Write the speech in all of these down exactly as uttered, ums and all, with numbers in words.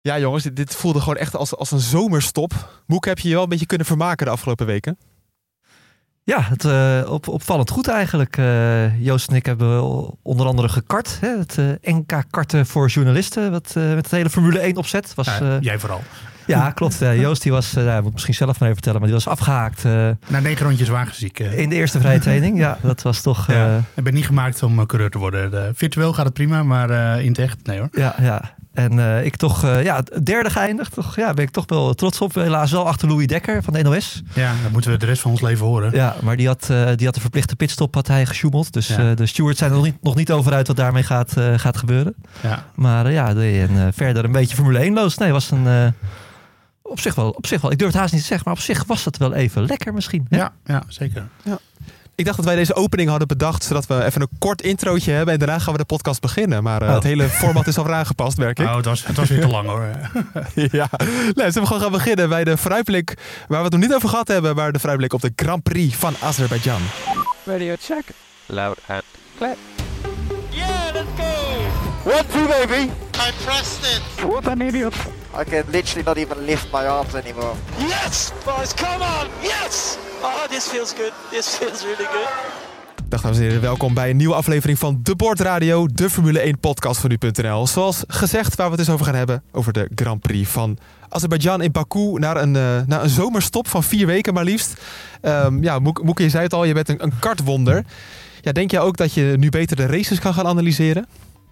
Ja jongens, dit, dit voelde gewoon echt als, als een zomerstop. Moek, heb je je wel een beetje kunnen vermaken de afgelopen weken? Ja, het, uh, op, opvallend goed eigenlijk. Uh, Joost en ik hebben onder andere gekart. Hè? Het uh, N K-karten voor journalisten. Wat, uh, met het hele Formule één opzet. Was, uh, ja, jij vooral. Ja, klopt. Uh, Joost die was, uh, moet misschien zelf maar even vertellen, maar die was afgehaakt. Uh, Na negen rondjes wagenziek. Uh. In de eerste vrije training. Ja, dat was toch... Uh, ja, ik ben niet gemaakt om uh, coureur te worden. De, virtueel gaat het prima, maar uh, in het echt, nee hoor. Ja, ja. En uh, ik toch, uh, ja, derde geëindigd. Toch, ja, ben ik toch wel trots op. Helaas wel achter Louis Dekker van de N O S. Ja, dat moeten we de rest van ons leven horen. Ja, maar die had, uh, die had de verplichte pitstop had hij gesjoemeld. Dus ja. uh, de stewards zijn er nog niet, nog niet over uit wat daarmee gaat, uh, gaat gebeuren. Ja. Maar uh, ja, en, uh, verder een beetje Formule één-loos. Nee, was een... Uh, op zich wel, op zich wel. Ik durf het haast niet te zeggen, maar op zich was het wel even lekker misschien. Hè? Ja, ja, zeker. Ja. Ik dacht dat wij deze opening hadden bedacht, zodat we even een kort introotje hebben en daarna gaan we de podcast beginnen. Maar uh, oh. het hele format is al aangepast, merk ik. Oh, het was, het was weer te lang hoor. Ja, nee, zullen we gewoon gaan beginnen bij de vooruitblik waar we het nog niet over gehad hebben, maar de vooruitblik op de Grand Prix van Azerbeidzjan. Radio check. Loud and clear. Yeah, let's go! One, two, baby! I pressed it! What an idiot! I can literally not even lift my arms anymore. Yes! Boys, come on! Yes! Oh, this feels good. This feels really good. Dag dames en heren, welkom bij een nieuwe aflevering van De Bord Radio, de Formule één podcast van u punt n l. Zoals gezegd, waar we het dus over gaan hebben, over de Grand Prix van Azerbeidzjan in Baku, naar een, uh, naar een zomerstop van vier weken maar liefst. Um, ja, Moeke, je zei het al, je bent een, een kartwonder. Ja, denk jij ook dat je nu beter de races kan gaan analyseren?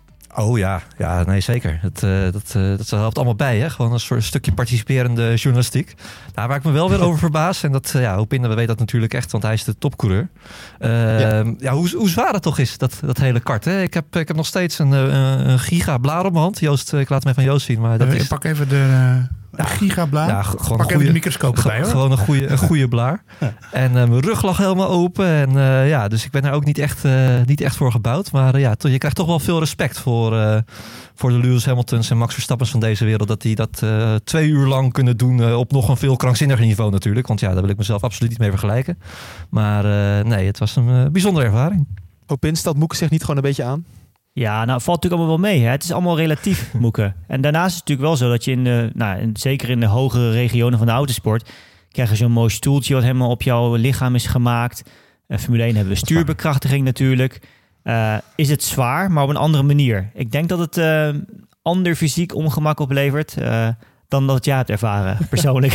Oh ja, ja, nee zeker. Het, uh, dat, uh, dat helpt allemaal bij, hè? Gewoon een soort stukje participerende journalistiek. Nou, waar ik me wel weer over verbaas, en dat, uh, ja, Hopin, we weten dat natuurlijk echt, want hij is de topcoureur. Uh, ja. ja, hoe, hoe zwaar het toch is, dat, dat hele kart. Hè? Ik, heb, ik heb nog steeds een, een, een giga blaar op mijn hand. Joost, ik laat hem even van Joost zien. Maar dat uh, is... Ik pak even de... Uh... Een gigablaar? Ja, gewoon Pak een goeie, even de microscoop erbij hoor. Gewoon een goede, een goede blaar. Ja. En uh, mijn rug lag helemaal open. En uh, ja, dus ik ben er ook niet echt, uh, niet echt voor gebouwd. Maar uh, ja, to, je krijgt toch wel veel respect voor, uh, voor de Lewis Hamiltons en Max Verstappens van deze wereld. Dat die dat uh, twee uur lang kunnen doen uh, op nog een veel krankzinniger niveau natuurlijk. Want ja, daar wil ik mezelf absoluut niet mee vergelijken. Maar uh, nee, het was een uh, bijzondere ervaring. Hopin, stelt Moeke zich niet gewoon een beetje aan? Ja, nou valt natuurlijk allemaal wel mee. Hè? Het is allemaal relatief, Moeke. En daarnaast is het natuurlijk wel zo dat je in de, nou, in, zeker in de hogere regionen van de autosport, krijg je zo'n mooi stoeltje wat helemaal op jouw lichaam is gemaakt. Uh, Formule één hebben we stuurbekrachtiging natuurlijk. Uh, is het zwaar, maar op een andere manier. Ik denk dat het uh, ander fysiek ongemak oplevert uh, dan dat jij hebt ervaren, persoonlijk.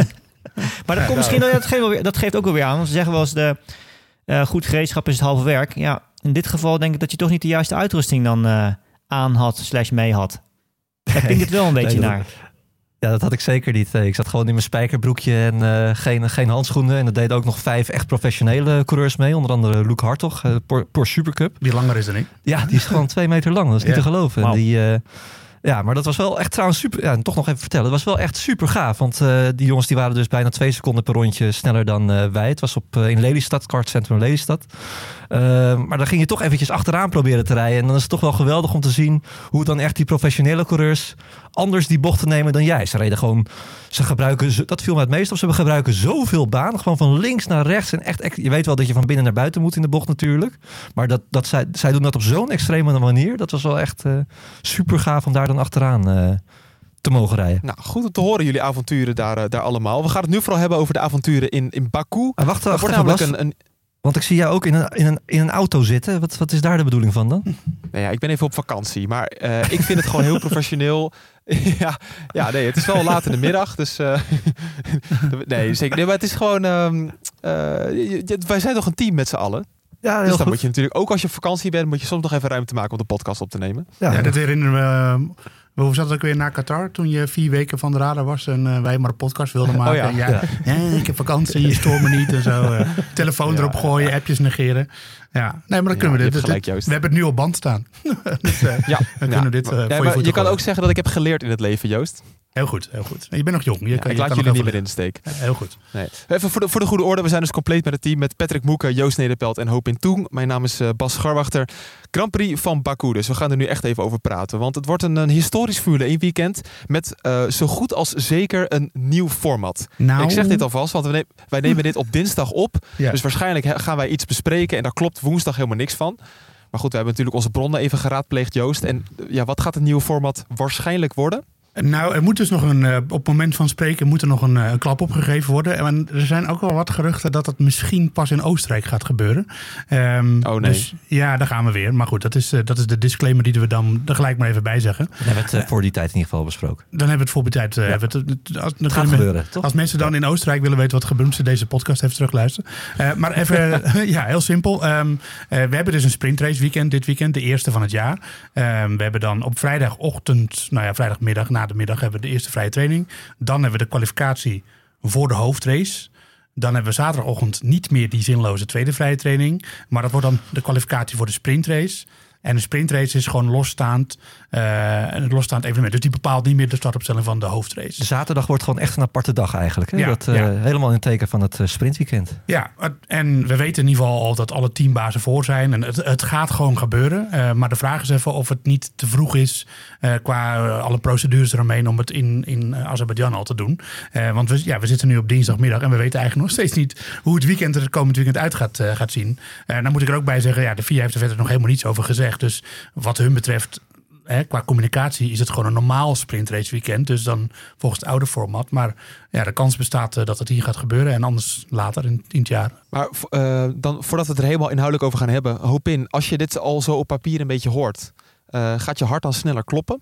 Maar dat komt misschien, dat geeft, weer, dat geeft ook wel weer aan. Want ze zeggen wel eens, de uh, goed gereedschap is het halve werk. Ja. In dit geval denk ik dat je toch niet de juiste uitrusting dan uh, aan had slash mee had. Daar klinkt het wel een beetje nee, naar. Dat, ja, dat had ik zeker niet. Ik zat gewoon in mijn spijkerbroekje en uh, geen, geen handschoenen. En dat deden ook nog vijf echt professionele coureurs mee. Onder andere Luke Hartog, uh, Porsche Supercup. Die langer is dan ik. Ja, die is gewoon twee meter lang. Dat is niet ja. te geloven. Wow. Die... Uh, Ja, maar dat was wel echt trouwens super... Ja, toch nog even vertellen. Het was wel echt super gaaf. Want uh, die jongens die waren dus bijna twee seconden per rondje sneller dan uh, wij. Het was op, uh, in Lelystad, kartcentrum Lelystad. Uh, maar dan ging je toch eventjes achteraan proberen te rijden. En dan is het toch wel geweldig om te zien hoe dan echt die professionele coureurs anders die bochten nemen dan jij. Ze reden gewoon... Ze gebruiken... Dat viel me het meest op. Ze gebruiken zoveel baan. Gewoon van links naar rechts. En echt, echt... Je weet wel dat je van binnen naar buiten moet in de bocht natuurlijk. Maar dat, dat zij, zij doen dat op zo'n extreme manier. Dat was wel echt uh, super gaaf om daar dan achteraan uh, te mogen rijden. Nou, goed om te horen jullie avonturen daar, uh, daar allemaal. We gaan het nu vooral hebben over de avonturen in, in Baku. En wacht, wacht even, Bas, een, een... Want ik zie jou ook in een, in een, in een auto zitten. Wat, wat is daar de bedoeling van dan? Nou ja, ik ben even op vakantie. Maar uh, ik vind het gewoon heel professioneel. ja, ja, nee, het is wel laat in de middag. Dus uh, nee, zeker. Nee, maar het is gewoon... Um, uh, wij zijn toch een team met z'n allen? Ja, heel dus dan goed. Moet je natuurlijk, ook als je op vakantie bent, moet je soms nog even ruimte maken om de podcast op te nemen. Ja, ja dat herinneren we... Uh, Hoe zat het ook weer naar Qatar toen je vier weken van de radar was en uh, wij maar een podcast wilden maken? Oh ja. En ja, ja. ja, ik heb vakantie, je stoort me niet en zo. Uh, telefoon ja, erop gooien, ja. appjes negeren. Ja, nee, maar dan kunnen ja, we dit. Gelijk, dit we hebben het nu op band staan. dus uh, ja, dan kunnen we dit uh, ja, voor je Je, je kan ook zeggen dat ik heb geleerd in het leven, Joost. Heel goed, heel goed. Je bent nog jong. Je ja, kan, ik je laat kan jullie niet meer in de steek. Ja, heel goed. Nee. Even voor de, voor de goede orde. We zijn dus compleet met het team. Met Patrick Moeke, Joost Nederpelt en Hopin Toeng. Mijn naam is uh, Bas Scharwachter. Grand Prix van Baku. Dus we gaan er nu echt even over praten. Want het wordt een, een historisch Formule één weekend. Met uh, zo goed als zeker een nieuw format. Nou. Ik zeg dit alvast, want we neem, wij nemen dit op dinsdag op. Ja. Dus waarschijnlijk gaan wij iets bespreken. En daar klopt woensdag helemaal niks van. Maar goed, we hebben natuurlijk onze bronnen even geraadpleegd, Joost. En ja, wat gaat het nieuwe format waarschijnlijk worden? Nou, er moet dus nog een, uh, op het moment van spreken moet er nog een, uh, een klap opgegeven worden. En er zijn ook wel wat geruchten dat het misschien pas in Oostenrijk gaat gebeuren. Um, oh nee. Dus, ja, daar gaan we weer. Maar goed, dat is, uh, dat is de disclaimer die we dan er gelijk maar even bij zeggen. Dan hebben we het uh, voor die tijd in ieder geval besproken. Dan hebben we het voor die tijd. Uh, ja. het, het, als, het gaat gebeuren, toch? Als mensen dan in Oostenrijk willen weten wat gebeurt, moeten ze deze podcast even terugluisteren. Uh, maar even, ja, heel simpel. Um, uh, we hebben dus een sprintrace weekend dit weekend, de eerste van het jaar. Um, we hebben dan op vrijdagochtend, nou ja, vrijdagmiddag, na de middag hebben we de eerste vrije training. Dan hebben we de kwalificatie voor de hoofdrace. Dan hebben we zaterdagochtend niet meer die zinloze tweede vrije training. Maar dat wordt dan de kwalificatie voor de sprintrace. En de sprintrace is gewoon losstaand, uh, een losstaand evenement. Dus die bepaalt niet meer de startopstelling van de hoofdrace. De zaterdag wordt gewoon echt een aparte dag eigenlijk. Hè? Ja, dat, uh, ja. Helemaal in het teken van het uh, sprintweekend. Ja, en we weten in ieder geval al dat alle teambazen voor zijn. En het, het gaat gewoon gebeuren. Uh, maar de vraag is even of het niet te vroeg is uh, qua uh, alle procedures eromheen om het in, in Azerbeidzjan al te doen. Uh, want we, ja, we zitten nu op dinsdagmiddag en we weten eigenlijk nog steeds niet hoe het weekend er het komend weekend uit gaat, uh, gaat zien. Uh, dan moet ik er ook bij zeggen, ja, de V I A heeft er verder nog helemaal niets over gezegd. Dus wat hun betreft, hè, qua communicatie is het gewoon een normaal sprintrace weekend. Dus dan volgens het oude format. Maar ja, de kans bestaat uh, dat het hier gaat gebeuren. En anders later in, in het jaar. Maar uh, dan, voordat we het er helemaal inhoudelijk over gaan hebben. Ho-Pin, als je dit al zo op papier een beetje hoort. Uh, gaat je hart dan sneller kloppen?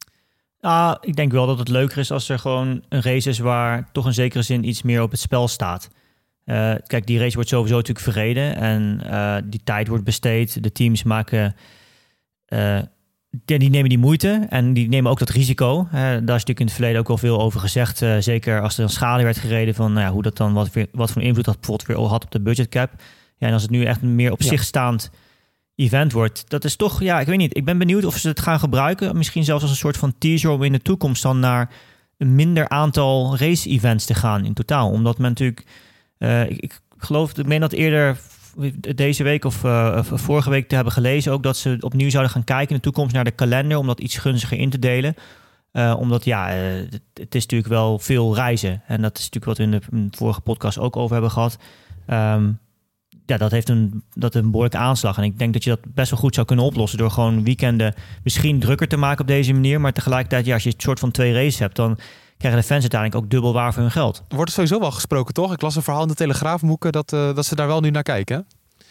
Ah, ik denk wel dat het leuker is als er gewoon een race is waar toch in zekere zin iets meer op het spel staat. Uh, kijk, die race wordt sowieso natuurlijk verreden en uh, die tijd wordt besteed. De teams maken, uh, die, die nemen die moeite en die nemen ook dat risico. Uh, daar is natuurlijk in het verleden ook al veel over gezegd. Uh, zeker als er een schade werd gereden van nou ja, hoe dat dan wat, weer, wat voor invloed dat bijvoorbeeld weer had op de budgetcap. Ja, en als het nu echt een meer op ja. zich staand event wordt, dat is toch, ja, ik weet niet. Ik ben benieuwd of ze het gaan gebruiken. Misschien zelfs als een soort van teaser om in de toekomst dan naar een minder aantal race-events te gaan in totaal. Omdat men natuurlijk Uh, ik, ik geloof, ik meen dat eerder deze week of uh, vorige week te hebben gelezen ook dat ze opnieuw zouden gaan kijken in de toekomst naar de kalender om dat iets gunstiger in te delen. Uh, omdat ja, uh, het, het is natuurlijk wel veel reizen. En dat is natuurlijk wat we in de, in de vorige podcast ook over hebben gehad. Um, ja, dat heeft een, dat een behoorlijke aanslag. En ik denk dat je dat best wel goed zou kunnen oplossen door gewoon weekenden misschien drukker te maken op deze manier. Maar tegelijkertijd, ja, als je een soort van twee races hebt, dan krijgen de fans uiteindelijk ook dubbel waar voor hun geld. Er wordt er sowieso wel gesproken, toch? Ik las een verhaal in de Telegraaf, Moeke, dat, uh, dat ze daar wel nu naar kijken.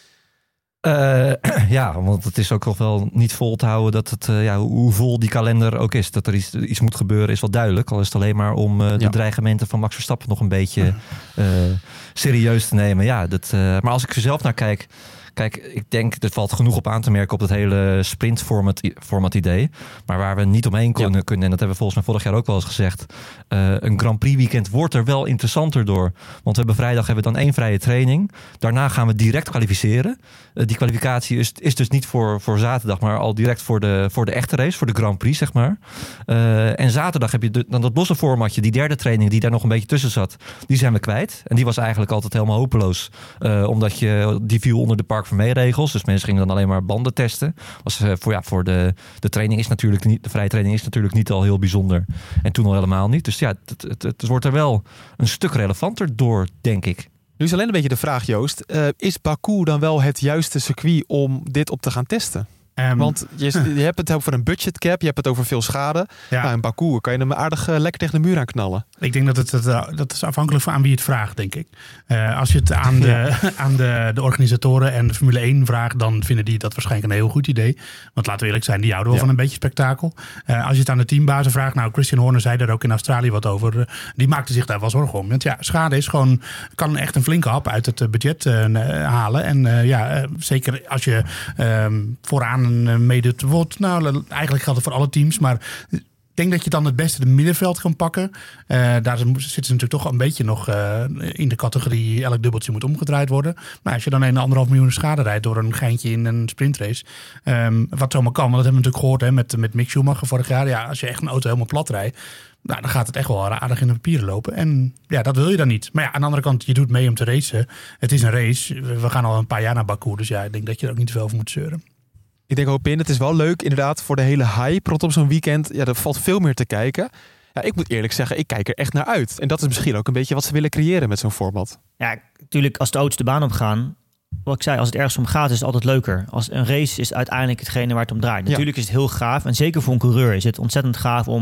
Uh, ja, want het is ook nog wel niet vol te houden dat het, uh, ja, hoe vol die kalender ook is. Dat er iets, iets moet gebeuren is wel duidelijk. Al is het alleen maar om uh, de ja. dreigementen van Max Verstappen nog een beetje uh, serieus te nemen. Ja, dat, uh, maar als ik er zelf naar kijk, Kijk, ik denk, er valt genoeg op aan te merken op het hele sprintformat format idee. Maar waar we niet omheen kunnen, ja. kunnen en dat hebben we volgens mij vorig jaar ook wel eens gezegd. Uh, een Grand Prix weekend wordt er wel interessanter door. Want we hebben vrijdag hebben we dan één vrije training. Daarna gaan we direct kwalificeren. Uh, die kwalificatie is, is dus niet voor, voor zaterdag, maar al direct voor de, voor de echte race, voor de Grand Prix, zeg maar. Uh, en zaterdag heb je de, dan dat losse formatje, die derde training die daar nog een beetje tussen zat, die zijn we kwijt. En die was eigenlijk altijd helemaal hopeloos. Uh, omdat je, die viel onder de Park Vermeer-regels. Dus mensen gingen dan alleen maar banden testen. Was, uh, voor, ja, voor de, de training is natuurlijk niet, de vrije training is natuurlijk niet al heel bijzonder. En toen al helemaal niet. Dus ja, het, het, het wordt er wel een stuk relevanter door, denk ik. Nu is alleen een beetje de vraag, Joost. Uh, is Baku dan wel het juiste circuit om dit op te gaan testen? Um, Want je, je hebt het over een budgetcap, je hebt het over veel schade. Ja. Nou, in Baku kan je hem aardig uh, lekker tegen de muur aan knallen. Ik denk dat het, het dat is afhankelijk van aan wie het vraagt, denk ik. Uh, als je het aan, de, ja. aan de, de organisatoren en de Formule één vraagt, dan vinden die dat waarschijnlijk een heel goed idee. Want laten we eerlijk zijn, die houden wel ja. van een beetje spektakel. Uh, als je het aan de teambazen vraagt, nou, Christian Horner zei daar ook in Australië wat over. Uh, die maakte zich daar wel zorgen om. Want ja, schade is gewoon, kan echt een flinke hap uit het budget uh, halen. En uh, ja, uh, zeker als je uh, vooraan een meedoet. Nou, eigenlijk geldt het voor alle teams, maar ik denk dat je dan het beste het middenveld kan pakken. Uh, daar zitten ze natuurlijk toch een beetje nog uh, in de categorie elk dubbeltje moet omgedraaid worden. Maar als je dan een anderhalf miljoen schade rijdt door een geintje in een sprintrace, um, wat zomaar kan, want dat hebben we natuurlijk gehoord hè, met, met Mick Schumacher vorig jaar. Ja, als je echt een auto helemaal plat rijdt, nou, dan gaat het echt wel aardig in de papieren lopen. En ja, dat wil je dan niet. Maar ja, aan de andere kant, je doet mee om te racen. Het is een race. We gaan al een paar jaar naar Baku, dus ja, ik denk dat je er ook niet te veel over moet zeuren. Ik denk ook in, het is wel leuk inderdaad voor de hele hype rondom zo'n weekend. Ja, er valt veel meer te kijken. Ja, ik moet eerlijk zeggen, ik kijk er echt naar uit. En dat is misschien ook een beetje wat ze willen creëren met zo'n format. Ja, natuurlijk als de auto's de baan op gaan, wat ik zei, als het ergens om gaat is het altijd leuker. Als een race is uiteindelijk hetgene waar het om draait. Natuurlijk ja. is het heel gaaf en zeker voor een coureur is het ontzettend gaaf om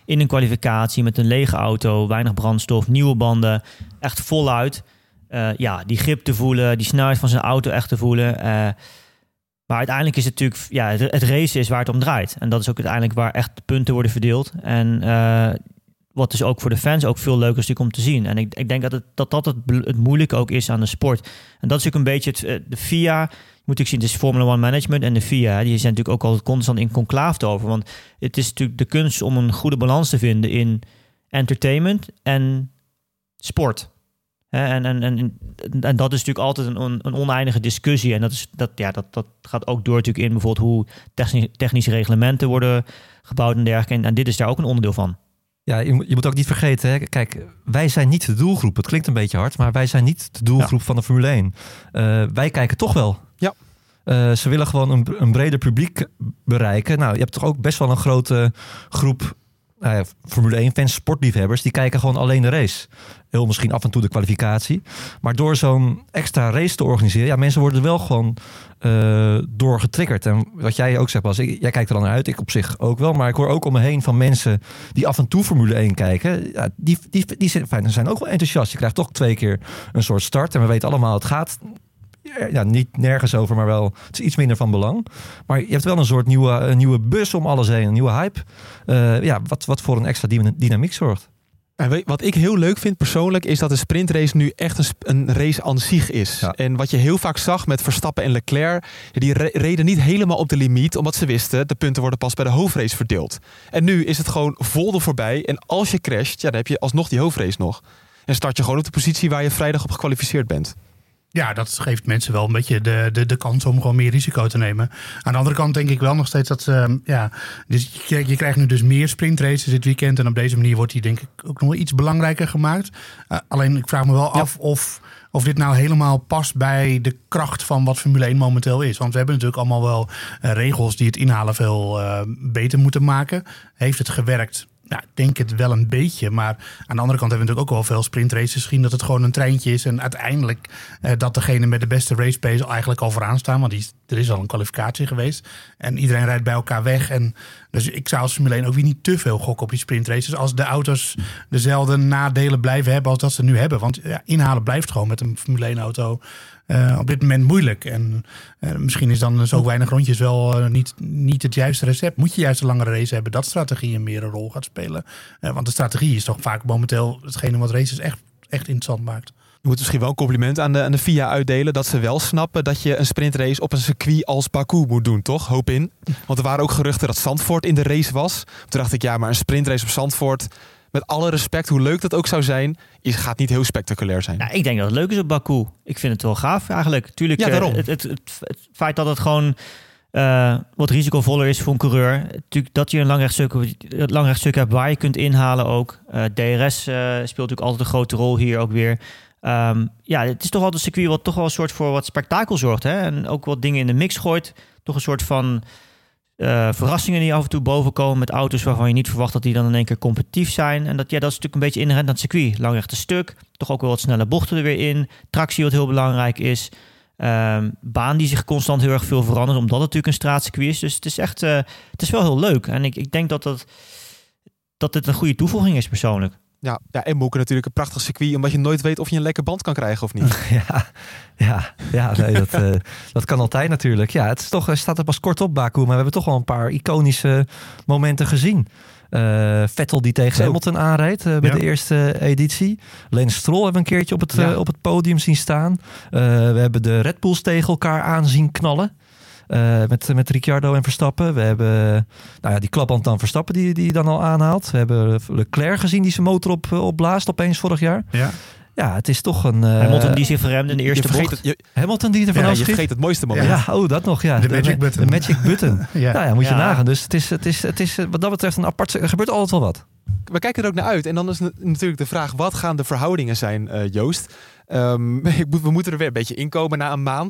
in een kwalificatie met een lege auto, weinig brandstof, nieuwe banden, echt voluit. Uh, ja, die grip te voelen, die snelheid van zijn auto echt te voelen. Uh, maar uiteindelijk is het natuurlijk, ja, het, het racen is waar het om draait. En dat is ook uiteindelijk waar echt de punten worden verdeeld. En uh, wat dus ook voor de fans ook veel leuker is natuurlijk om te zien. En ik, ik denk dat het, dat, dat het, het moeilijke ook is aan de sport. En dat is ook een beetje het, de F I A. Moet ik zien, het is Formula One Management en de F I A. Die zijn natuurlijk ook altijd constant in conclave over. Want het is natuurlijk de kunst om een goede balans te vinden in entertainment en sport. En, en, en, en dat is natuurlijk altijd een, een oneindige discussie. En dat, is, dat, ja, dat, dat gaat ook door natuurlijk in bijvoorbeeld hoe technisch, technische reglementen worden gebouwd en dergelijke. En, en dit is daar ook een onderdeel van. Ja, je moet, je moet ook niet vergeten, hè? Kijk, wij zijn niet de doelgroep. Het klinkt een beetje hard, maar wij zijn niet de doelgroep ja. van de Formule één. Uh, wij kijken toch wel. Ja. Uh, ze willen gewoon een, een breder publiek bereiken. Nou, je hebt toch ook best wel een grote groep uh, Formule één-fans, sportliefhebbers, die kijken gewoon alleen de race. Heel misschien af en toe de kwalificatie. Maar door zo'n extra race te organiseren, ja, mensen worden er wel gewoon uh, door getriggerd. En wat jij ook zegt, Bas, ik, jij kijkt er dan naar uit, ik op zich ook wel. Maar ik hoor ook om me heen van mensen die af en toe Formule één kijken. Ja, die, die, die, die fijn, zijn ook wel enthousiast. Je krijgt toch twee keer een soort start. En we weten allemaal, het gaat ja, niet nergens over, maar wel, het is iets minder van belang. Maar je hebt wel een soort nieuwe, een nieuwe bus om alles heen, een nieuwe hype. Uh, ja, wat, wat voor een extra dynamiek zorgt. En weet, wat ik heel leuk vind persoonlijk is dat de sprintrace nu echt een, een race aan zich is. Ja. En wat je heel vaak zag met Verstappen en Leclerc, die re- reden niet helemaal op de limiet, omdat ze wisten de punten worden pas bij de hoofdrace verdeeld. En nu is het gewoon vol er voorbij. En als je crasht, ja, dan heb je alsnog die hoofdrace nog. En start je gewoon op de positie waar je vrijdag op gekwalificeerd bent. Ja, dat geeft mensen wel een beetje de, de, de kans om gewoon meer risico te nemen. Aan de andere kant denk ik wel nog steeds dat uh, ja, dus je, je krijgt nu dus meer sprintraces dit weekend. En op deze manier wordt die denk ik ook nog wel iets belangrijker gemaakt. Uh, alleen ik vraag me wel ja. af of, of dit nou helemaal past bij de kracht van wat Formule één momenteel is. Want we hebben natuurlijk allemaal wel uh, regels die het inhalen veel uh, beter moeten maken. Heeft het gewerkt? Nou, ik denk het wel een beetje. Maar aan de andere kant hebben we natuurlijk ook wel veel sprintraces gezien dat het gewoon een treintje is. En uiteindelijk uh, dat degene met de beste race pace eigenlijk al vooraan staan. Want die, er is al een kwalificatie geweest. En iedereen rijdt bij elkaar weg. En dus ik zou als Formule één ook weer niet te veel gokken op die sprintraces. Als de auto's dezelfde nadelen blijven hebben als dat ze nu hebben. Want ja, inhalen blijft gewoon met een Formule één auto Uh, op dit moment moeilijk. En uh, misschien is dan zo weinig rondjes wel uh, niet, niet het juiste recept. Moet je juist een langere race hebben dat strategie een meer een rol gaat spelen. Uh, want de strategie is toch vaak momenteel hetgene wat races echt, echt interessant maakt. Je moet misschien wel een compliment aan de, aan de F I A uitdelen. Dat ze wel snappen dat je een sprintrace op een circuit als Baku moet doen, toch? Hoop in. Want er waren ook geruchten dat Zandvoort in de race was. Toen dacht ik, ja, maar een sprintrace op Zandvoort, met alle respect, hoe leuk dat ook zou zijn, is, gaat niet heel spectaculair zijn. Ja, ik denk dat het leuk is op Baku. Ik vind het wel gaaf eigenlijk. Tuurlijk, ja, daarom. Uh, het, het, het, het feit dat het gewoon uh, wat risicovoller is voor een coureur. Natuurlijk dat je een lang rechtstuk, lang rechtstuk hebt waar je kunt inhalen ook. Uh, D R S uh, speelt natuurlijk altijd een grote rol hier ook weer. Um, ja, het is toch altijd een circuit wat toch wel een soort voor wat spektakel zorgt. Hè? En ook wat dingen in de mix gooit. Toch een soort van Uh, verrassingen die af en toe boven komen met auto's waarvan je niet verwacht dat die dan in één keer competitief zijn. En dat, ja, dat is natuurlijk een beetje inherent aan het circuit. Langrechte stuk, toch ook wel wat snelle bochten er weer in. Tractie wat heel belangrijk is. Um, baan die zich constant heel erg veel verandert, omdat het natuurlijk een straatcircuit is. Dus het is echt, uh, het is wel heel leuk. En ik, ik denk dat, dat, dat dit een goede toevoeging is persoonlijk. Ja, ja, en Moeken natuurlijk een prachtig circuit, omdat je nooit weet of je een lekker band kan krijgen of niet. Ja, ja, ja nee, dat, uh, dat kan altijd natuurlijk. Ja, het is toch, staat er pas kort op, Baku, maar we hebben toch wel een paar iconische momenten gezien. Uh, Vettel die tegen Zo. Hamilton aanrijdt uh, bij ja. de eerste editie. Lance Stroll hebben we een keertje op het, ja. uh, op het podium zien staan. Uh, we hebben de Red Bulls tegen elkaar aan zien knallen. Uh, met, met Ricciardo en Verstappen. We hebben nou ja, die klapband dan Verstappen die, die dan al aanhaalt. We hebben Leclerc gezien die zijn motor op, opblaast opeens vorig jaar. Ja. Ja, het is toch een... Uh, Hamilton die zich verremde in de eerste bocht. Het, je, Hamilton die er vanaf ja, je vergeet het mooiste moment. Ja, oh, dat nog, ja. De, de magic button. De magic button. ja. Nou ja, moet je ja. nagaan. Dus het is, het, is, het is wat dat betreft een apart... Er gebeurt altijd wel wat. We kijken er ook naar uit. En dan is natuurlijk de vraag, wat gaan de verhoudingen zijn, uh, Joost? Um, we moeten er weer een beetje inkomen na een maand.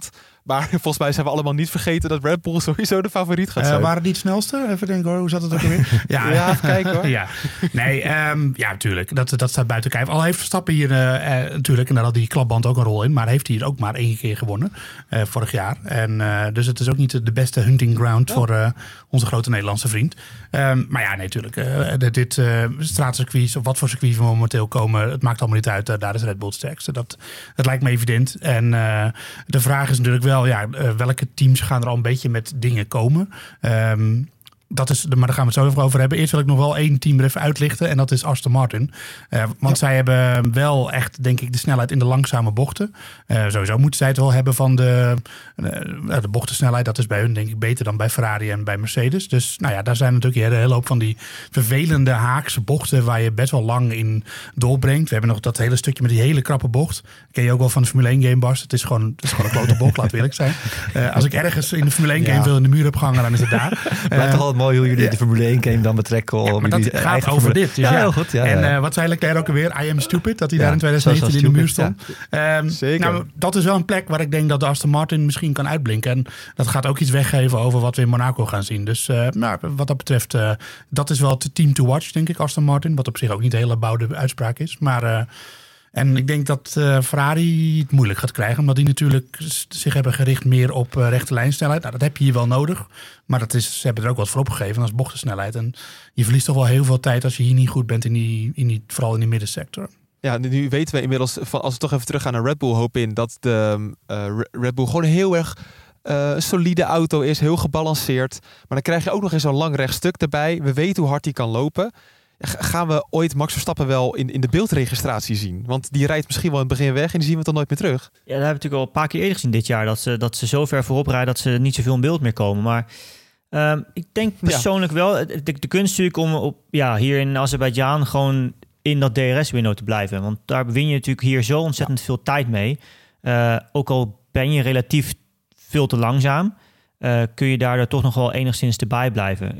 Maar volgens mij zijn we allemaal niet vergeten dat Red Bull sowieso de favoriet gaat zijn. Uh, waren die het snelste? Even denken hoor, hoe zat het ook alweer? Ja, ja even kijken hoor. ja. Nee, um, ja, natuurlijk. Dat, dat staat buiten kijf. Al heeft Verstappen hier uh, uh, natuurlijk, en daar had die klapband ook een rol in, maar heeft hij hier ook maar één keer gewonnen uh, vorig jaar. En uh, dus het is ook niet de beste hunting ground oh. voor uh, onze grote Nederlandse vriend. Um, maar ja, nee, natuurlijk. Uh, dit uh, straatcircuits, of wat voor circuits we momenteel komen, het maakt allemaal niet uit. Uh, daar is Red Bull het sterkste. Dat, dat lijkt me evident. En uh, de vraag is natuurlijk wel, ja, uh, welke teams gaan er al een beetje met dingen komen? Um, Dat is, maar daar gaan we het zo even over hebben. Eerst wil ik nog wel één team er even uitlichten. En dat is Aston Martin. Uh, want ja. zij hebben wel echt, denk ik, de snelheid in de langzame bochten. Uh, sowieso moeten zij het wel hebben van de, uh, de bochtensnelheid. Dat is bij hun, denk ik, beter dan bij Ferrari en bij Mercedes. Dus nou ja, daar zijn natuurlijk een hele hoop van die vervelende haakse bochten waar je best wel lang in doorbrengt. We hebben nog dat hele stukje met die hele krappe bocht. Ken je ook wel van de Formule één game, Bas. Het is gewoon, het is gewoon een klote bocht, laten we eerlijk zijn. Uh, als ik ergens in de Formule één game ja. wil in de muur heb gehangen, dan is het daar. Blijft toch altijd mooi hoe jullie ja. de Formule één game dan betrekken. Ja, maar dat gaat over Formule... dit. Dus ja, ja. heel goed. Ja, en uh, wat zei Leclerc ook alweer? I am stupid. Dat hij ja, daar in twintig negentien in de muur stond. Ja. Um, Zeker. Nou, dat is wel een plek waar ik denk dat de Aston Martin misschien kan uitblinken. En dat gaat ook iets weggeven over wat we in Monaco gaan zien. Dus uh, nou, wat dat betreft, uh, dat is wel het team to watch, denk ik, Aston Martin. Wat op zich ook niet een hele bouwde uitspraak is. Maar... Uh, En ik denk dat uh, Ferrari het moeilijk gaat krijgen. Omdat die natuurlijk zich hebben gericht meer op uh, rechte lijnsnelheid. Nou, dat heb je hier wel nodig. Maar dat is, ze hebben er ook wat voor opgegeven als bochtensnelheid. En je verliest toch wel heel veel tijd als je hier niet goed bent. In die, in die, vooral in die middensector. Ja, nu weten we inmiddels, van, als we toch even teruggaan naar Red Bull, hoop in dat de uh, Red Bull gewoon heel erg uh, een solide auto is. Heel gebalanceerd. Maar dan krijg je ook nog eens zo'n lang rechtstuk erbij. We weten hoe hard die kan lopen. Gaan we ooit Max Verstappen wel in, in de beeldregistratie zien? Want die rijdt misschien wel in het begin weg en die zien we dan nooit meer terug. Ja, dat hebben we natuurlijk al een paar keer eerder gezien dit jaar. Dat ze, dat ze zo ver voorop rijden dat ze niet zoveel in beeld meer komen. Maar um, ik denk persoonlijk ja. wel, de, de kunst natuurlijk om op, ja, hier in Azerbeidzjan gewoon in dat D R S-window te blijven. Want daar win je natuurlijk hier zo ontzettend ja. veel tijd mee. Uh, ook al ben je relatief veel te langzaam, uh, kun je daardoor toch nog wel enigszins erbij blijven.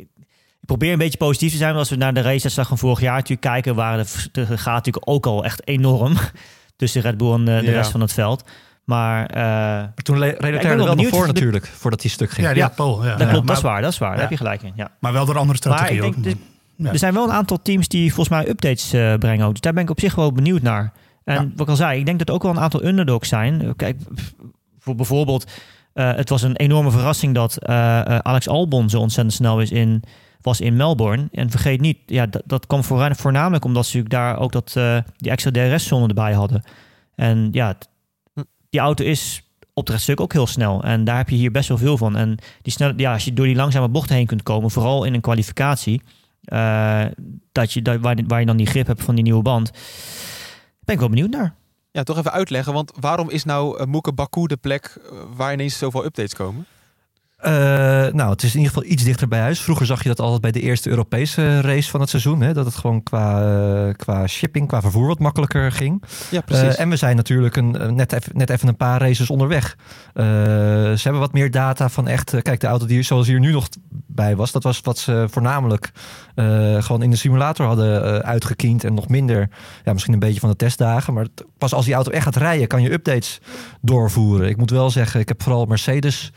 Ik probeer een beetje positief te zijn. Als we naar de race van vorig jaar natuurlijk kijken, waren de, de gaat natuurlijk ook al echt enorm tussen Red Bull en de, de ja. rest van het veld. Maar, uh, maar toen reed Leclerc er wel nog voor natuurlijk, de... voordat die stuk ging. Ja, die had Paul. Ja. Dat klopt, ja, dat maar, is waar, dat is waar. Ja. Daar heb je gelijk in. Ja. Maar wel door andere strategieën ook. De, ja. Er zijn wel een aantal teams die volgens mij updates uh, brengen ook. Dus daar ben ik op zich wel benieuwd naar. En ja. wat ik al zei, ik denk dat er ook wel een aantal underdogs zijn. Kijk, voor bijvoorbeeld, uh, het was een enorme verrassing dat uh, uh, Alex Albon zo ontzettend snel is in... was in Melbourne. En vergeet niet, ja, dat, dat kwam voornamelijk omdat ze daar ook dat, uh, die extra D R S-zone erbij hadden. En ja, t- die auto is op het rechtstuk ook heel snel. En daar heb je hier best wel veel van. En die snel, ja, als je door die langzame bochten heen kunt komen, vooral in een kwalificatie, uh, dat je, dat, waar, waar je dan die grip hebt van die nieuwe band, ben ik wel benieuwd naar. Ja, toch even uitleggen, want waarom is nou uh, Moeke Baku de plek uh, waar ineens zoveel updates komen? Uh, nou, het is in ieder geval iets dichter bij huis. Vroeger zag je dat altijd bij de eerste Europese race van het seizoen. Hè, dat het gewoon qua, uh, qua shipping, qua vervoer wat makkelijker ging. Ja, precies. Uh, en we zijn natuurlijk een, net, even, net even een paar races onderweg. Uh, ze hebben wat meer data van echt... Uh, kijk, de auto die zoals hier nu nog bij was... dat was wat ze voornamelijk uh, gewoon in de simulator hadden uh, uitgekiend. En nog minder, ja, misschien een beetje van de testdagen. Maar pas als die auto echt gaat rijden, kan je updates doorvoeren. Ik moet wel zeggen, ik heb vooral Mercedes...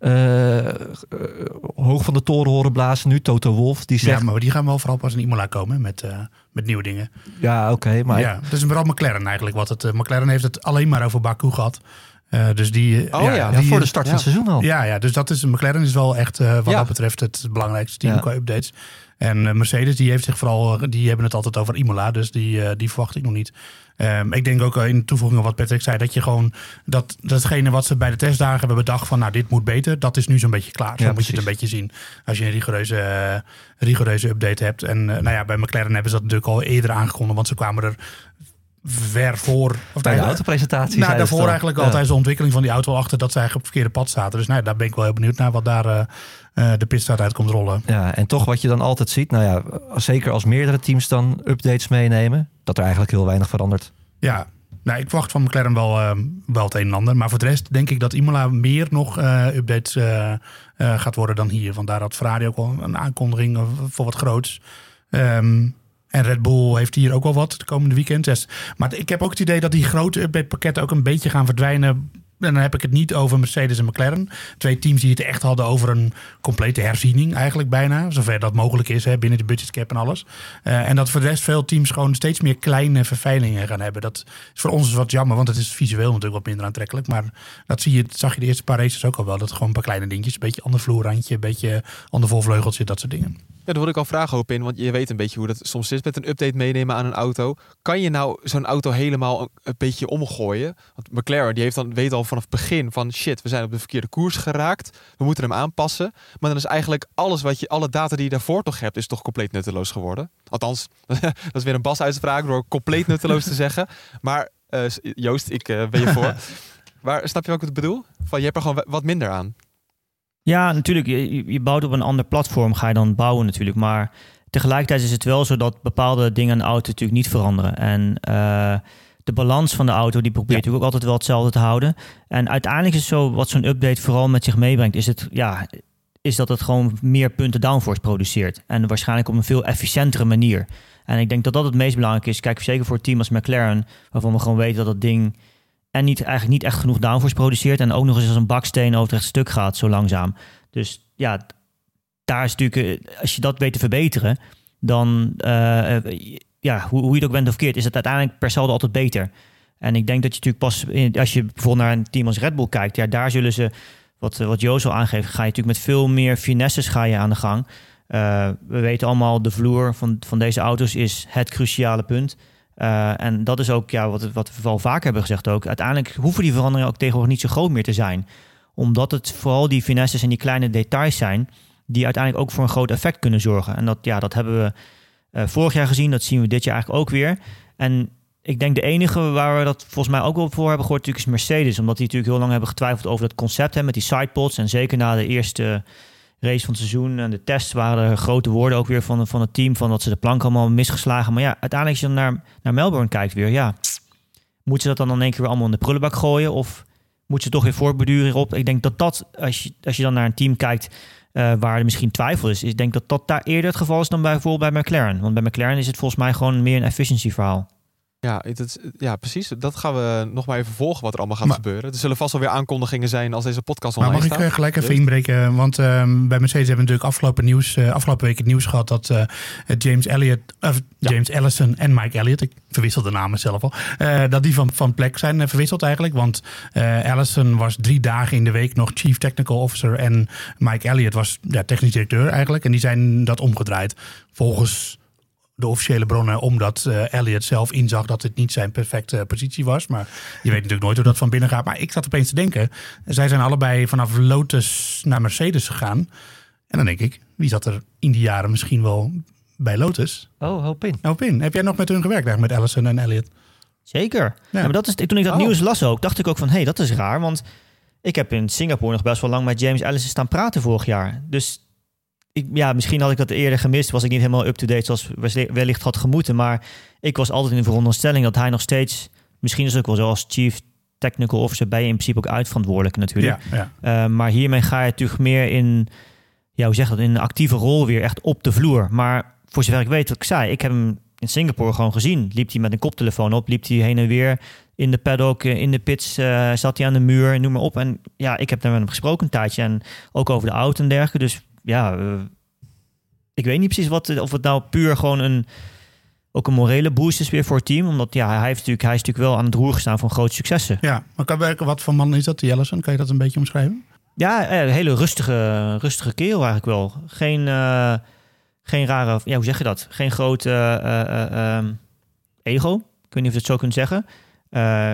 Uh, uh, hoog van de toren horen blazen nu. Toto Wolff die zegt... Ja, maar die gaan wel vooral pas in Imola komen met, uh, met nieuwe dingen. Ja, oké. Okay, maar ja, het is vooral McLaren eigenlijk. Wat het, uh, McLaren heeft het alleen maar over Baku gehad. Uh, dus die, oh ja, ja, die, ja, voor de start ja. van het seizoen al. Ja, ja, dus dat is, McLaren is wel echt uh, wat ja. dat betreft het belangrijkste team ja. qua updates. En uh, Mercedes die heeft zich vooral, die hebben het altijd over Imola, dus die, uh, die verwacht ik nog niet. Um, ik denk ook uh, in toevoeging op wat Patrick zei, dat je gewoon dat datgene wat ze bij de testdagen hebben bedacht van nou dit moet beter, dat is nu zo'n beetje klaar. Zo ja, moet je het een beetje zien als je een rigoureuze, uh, rigoureuze update hebt. En uh, nou ja, bij McLaren hebben ze dat natuurlijk al eerder aangekondigd, want ze kwamen er ver voor. Of bij de autopresentatie. Nou, daarvoor eigenlijk ja. altijd de ontwikkeling van die auto achter dat ze eigenlijk op het verkeerde pad zaten. Dus nou, daar ben ik wel heel benieuwd naar wat daar uh, uh, de pitstart uit komt rollen. Ja, en toch wat je dan altijd ziet, nou ja, zeker als meerdere teams dan updates meenemen, dat er eigenlijk heel weinig verandert. Ja, nou, ik verwacht van McLaren wel, uh, wel het een en ander. Maar voor de rest denk ik dat Imola meer nog uh, updates uh, uh, gaat worden dan hier. Want daar had Ferrari ook wel een aankondiging voor wat groots. Um, En Red Bull heeft hier ook wel wat de komende weekend. Maar ik heb ook het idee dat die grote update pakketten ook een beetje gaan verdwijnen En dan heb ik het niet over Mercedes en McLaren. Twee teams die het echt hadden over een complete herziening eigenlijk bijna. Zover dat mogelijk is, hè, binnen de budgetcap en alles. Uh, en dat voor de rest veel teams gewoon steeds meer kleine verfijlingen gaan hebben. Dat is voor ons wat jammer, want het is visueel natuurlijk wat minder aantrekkelijk. Maar dat zie je, dat zag je de eerste paar races ook al wel. Dat gewoon een paar kleine dingetjes, een beetje ander vloerrandje, een beetje ander volvleugeltje, dat soort dingen. Ja, daar wil ik al vragen op in, want je weet een beetje hoe dat soms is met een update meenemen aan een auto. Kan je nou zo'n auto helemaal een, een beetje omgooien? Want McLaren die heeft dan, weet al vanaf het begin van shit, we zijn op de verkeerde koers geraakt. We moeten hem aanpassen. Maar dan is eigenlijk alles wat je, alle data die je daarvoor toch hebt, is toch compleet nutteloos geworden. Althans, dat is weer een Bas-uitspraak door compleet nutteloos te zeggen. Maar uh, Joost, ik uh, ben je voor. Maar snap je wat ik bedoel? Van, je hebt er gewoon wat minder aan. Ja, natuurlijk. Je, je bouwt op een ander platform, ga je dan bouwen natuurlijk. Maar tegelijkertijd is het wel zo dat bepaalde dingen aan de auto natuurlijk niet veranderen. En uh, de balans van de auto, die probeert natuurlijk ook altijd wel hetzelfde te houden. En uiteindelijk is het zo, wat zo'n update vooral met zich meebrengt, is, het, ja, is dat het gewoon meer punten downforce produceert. En waarschijnlijk op een veel efficiëntere manier. En ik denk dat dat het meest belangrijk is. Kijk, zeker voor een team als McLaren, waarvan we gewoon weten dat dat ding en niet, eigenlijk niet echt genoeg downforce produceert. En ook nog eens als een baksteen over het stuk gaat, zo langzaam. Dus ja, daar is natuurlijk, als je dat weet te verbeteren, dan, uh, ja, hoe, hoe je het ook bent of verkeerd, is het uiteindelijk per saldo altijd beter. En ik denk dat je natuurlijk pas, in, als je bijvoorbeeld naar een team als Red Bull kijkt, ja, daar zullen ze, wat, wat Joost al aangeeft, ga je natuurlijk met veel meer finesses ga je aan de gang. Uh, we weten allemaal, de vloer van, van deze auto's is het cruciale punt. Uh, en dat is ook ja, wat, wat we wel vaker hebben gezegd ook. Uiteindelijk hoeven die veranderingen ook tegenwoordig niet zo groot meer te zijn. Omdat het vooral die finesses en die kleine details zijn die uiteindelijk ook voor een groot effect kunnen zorgen. En dat, ja, dat hebben we uh, vorig jaar gezien. Dat zien we dit jaar eigenlijk ook weer. En ik denk de enige waar we dat volgens mij ook wel voor hebben gehoord natuurlijk is Mercedes. Omdat die natuurlijk heel lang hebben getwijfeld over dat concept hè, met die sidepods. En zeker na de eerste race van het seizoen en de tests waren er grote woorden ook weer van, van het team. Van dat ze de plank allemaal misgeslagen. Maar ja, uiteindelijk als je dan naar, naar Melbourne kijkt weer. Ja, moeten ze dat dan in één keer weer allemaal in de prullenbak gooien? Of moet ze toch weer voortborduren hierop? Ik denk dat dat, als je, als je dan naar een team kijkt uh, waar er misschien twijfel is, ik denk dat dat daar eerder het geval is dan bij, bijvoorbeeld bij McLaren. Want bij McLaren is het volgens mij gewoon meer een efficiency verhaal. Ja, dat, ja, precies. Dat gaan we nog maar even volgen wat er allemaal gaat maar, gebeuren. Er zullen vast wel weer aankondigingen zijn als deze podcast online staat. Maar mag ik uh, gelijk even dus inbreken? Want uh, bij Mercedes hebben we natuurlijk afgelopen, nieuws, uh, afgelopen week het nieuws gehad dat uh, James Elliott, uh, James ja. Allison en Mike Elliott, ik verwissel de namen zelf al, uh, dat die van, van plek zijn uh, verwisseld eigenlijk. Want uh, Allison was drie dagen in de week nog Chief Technical Officer en Mike Elliott was ja, technisch directeur eigenlijk. En die zijn dat omgedraaid volgens de officiële bronnen, omdat uh, Elliott zelf inzag dat het niet zijn perfecte positie was. Maar je weet natuurlijk nooit hoe dat van binnen gaat. Maar ik zat opeens te denken, zij zijn allebei vanaf Lotus naar Mercedes gegaan. En dan denk ik, wie zat er in die jaren misschien wel bij Lotus? Oh, hoop in. Hoop in. Heb jij nog met hun gewerkt eigenlijk, met Allison en Elliott? Zeker. Ja. Ja, maar dat is, toen ik dat oh. nieuws las ook, dacht ik ook van, hé, hey, dat is raar. Want ik heb in Singapore nog best wel lang met James Allison staan praten vorig jaar. Dus Ik, ja, misschien had ik dat eerder gemist. Was ik niet helemaal up-to-date zoals wellicht had gemoeten. Maar ik was altijd in de veronderstelling dat hij nog steeds, misschien is het ook wel zo als Chief Technical Officer, ben je in principe ook uitverantwoordelijk natuurlijk. Ja, ja. Uh, maar hiermee ga je natuurlijk meer in, ja, hoe zeg je dat, in een actieve rol weer echt op de vloer. Maar voor zover ik weet wat ik zei, ik heb hem in Singapore gewoon gezien. Liep hij met een koptelefoon op, liep hij heen en weer in de paddock, in de pits, uh, zat hij aan de muur, noem maar op. En ja, ik heb daar met hem gesproken een tijdje en ook over de auto en dergelijke. Dus ja, uh, ik weet niet precies wat, of het nou puur gewoon een, ook een morele boost is weer voor het team. Omdat ja, hij, heeft natuurlijk, hij is natuurlijk wel aan het roer gestaan van grote successen. Ja, maar kan werken, wat voor man is dat, die Allison? Kan je dat een beetje omschrijven? Ja, een hele rustige, rustige kerel eigenlijk wel. Geen, uh, geen rare, ja, hoe zeg je dat? Geen grote uh, uh, uh, ego. Ik weet niet of je het zo kunt zeggen. Uh,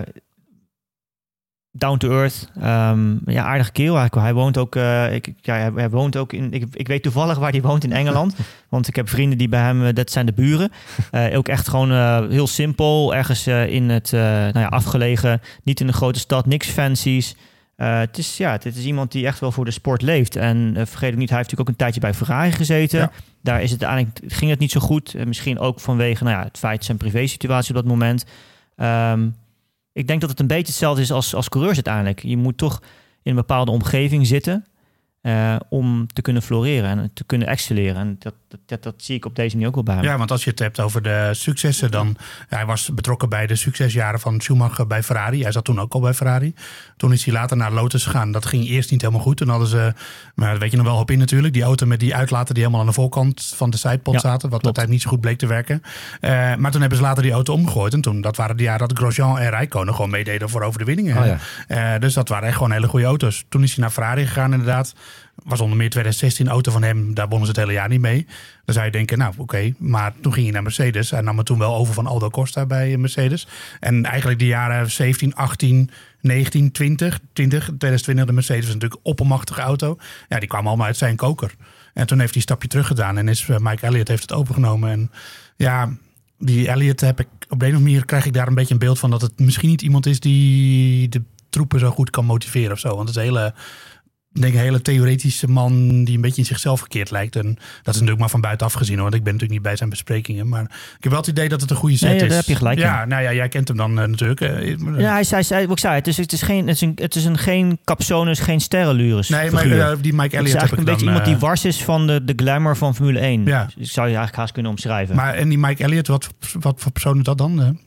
down to earth. Um, ja, aardige kerel eigenlijk. Hij woont ook, uh, ik, ja, hij, hij woont ook in, ik, ik weet toevallig waar hij woont in Engeland. Want ik heb vrienden die bij hem, dat zijn de buren. Uh, ook echt gewoon uh, heel simpel. Ergens uh, in het, uh, nou ja, afgelegen. Niet in een grote stad, niks fancies. Uh, het is, ja, het is iemand die echt wel voor de sport leeft. En uh, vergeet ook niet, hij heeft natuurlijk ook een tijdje bij Ferrari gezeten. Ja. Daar is het eigenlijk, ging het niet zo goed. Uh, misschien ook vanwege nou ja, het feit zijn privésituatie op dat moment. Um, Ik denk dat het een beetje hetzelfde is als, als coureurs uiteindelijk. Je moet toch in een bepaalde omgeving zitten. Uh, om te kunnen floreren en te kunnen excelleren. En dat, dat, dat zie ik op deze manier ook wel bij hem. Ja, want als je het hebt over de successen, dan... Hij was betrokken bij de succesjaren van Schumacher bij Ferrari. Hij zat toen ook al bij Ferrari. Toen is hij later naar Lotus gegaan. Dat ging eerst niet helemaal goed. Toen hadden ze, maar dat weet je nog wel op in natuurlijk, die auto met die uitlaten die helemaal aan de voorkant van de sidepod ja, zaten. Wat uiteindelijk niet zo goed bleek te werken. Uh, maar toen hebben ze later die auto omgegooid. En toen, dat waren de jaren dat Grosjean en Räikkönen gewoon meededen voor over de winningen. Oh ja. uh, dus dat waren echt gewoon hele goede auto's. Toen is hij naar Ferrari gegaan inderdaad. Was onder meer twintig zestien auto van hem. Daar wonnen ze het hele jaar niet mee. Dan zou je denken, nou oké. Okay. Maar toen ging hij naar Mercedes. Hij nam het toen wel over van Aldo Costa bij Mercedes. En eigenlijk de jaren zeventien, achttien, negentien, twintig. twintig twintig de Mercedes was natuurlijk een oppermachtige auto. Ja, die kwam allemaal uit zijn koker. En toen heeft hij een stapje terug gedaan. En is Mike Elliott heeft het overgenomen. En ja, die Elliott heb ik op de een of andere manier krijg ik daar een beetje een beeld van dat het misschien niet iemand is die de troepen zo goed kan motiveren of zo. Want het is een hele... Ik denk een hele theoretische man die een beetje in zichzelf verkeerd lijkt. En dat is natuurlijk maar van buitenaf gezien hoor. Want ik ben natuurlijk niet bij zijn besprekingen. Maar ik heb wel het idee dat het een goede set nee, is. Ja, daar heb je gelijk Ja, in. nou ja, jij kent hem dan uh, natuurlijk. Uh, ja, hij zei, hij, wat ik zei, het is, het is, geen, het is, een, het is een, geen capsones, geen sterrenlures. Nee, maar uh, die Mike Elliott Het is eigenlijk een beetje dan, iemand die wars is van de, de glamour van Formule één. Ja. Dus ik zou je eigenlijk haast kunnen omschrijven. Maar en die Mike Elliott, wat, wat voor persoon is dat dan? Uh?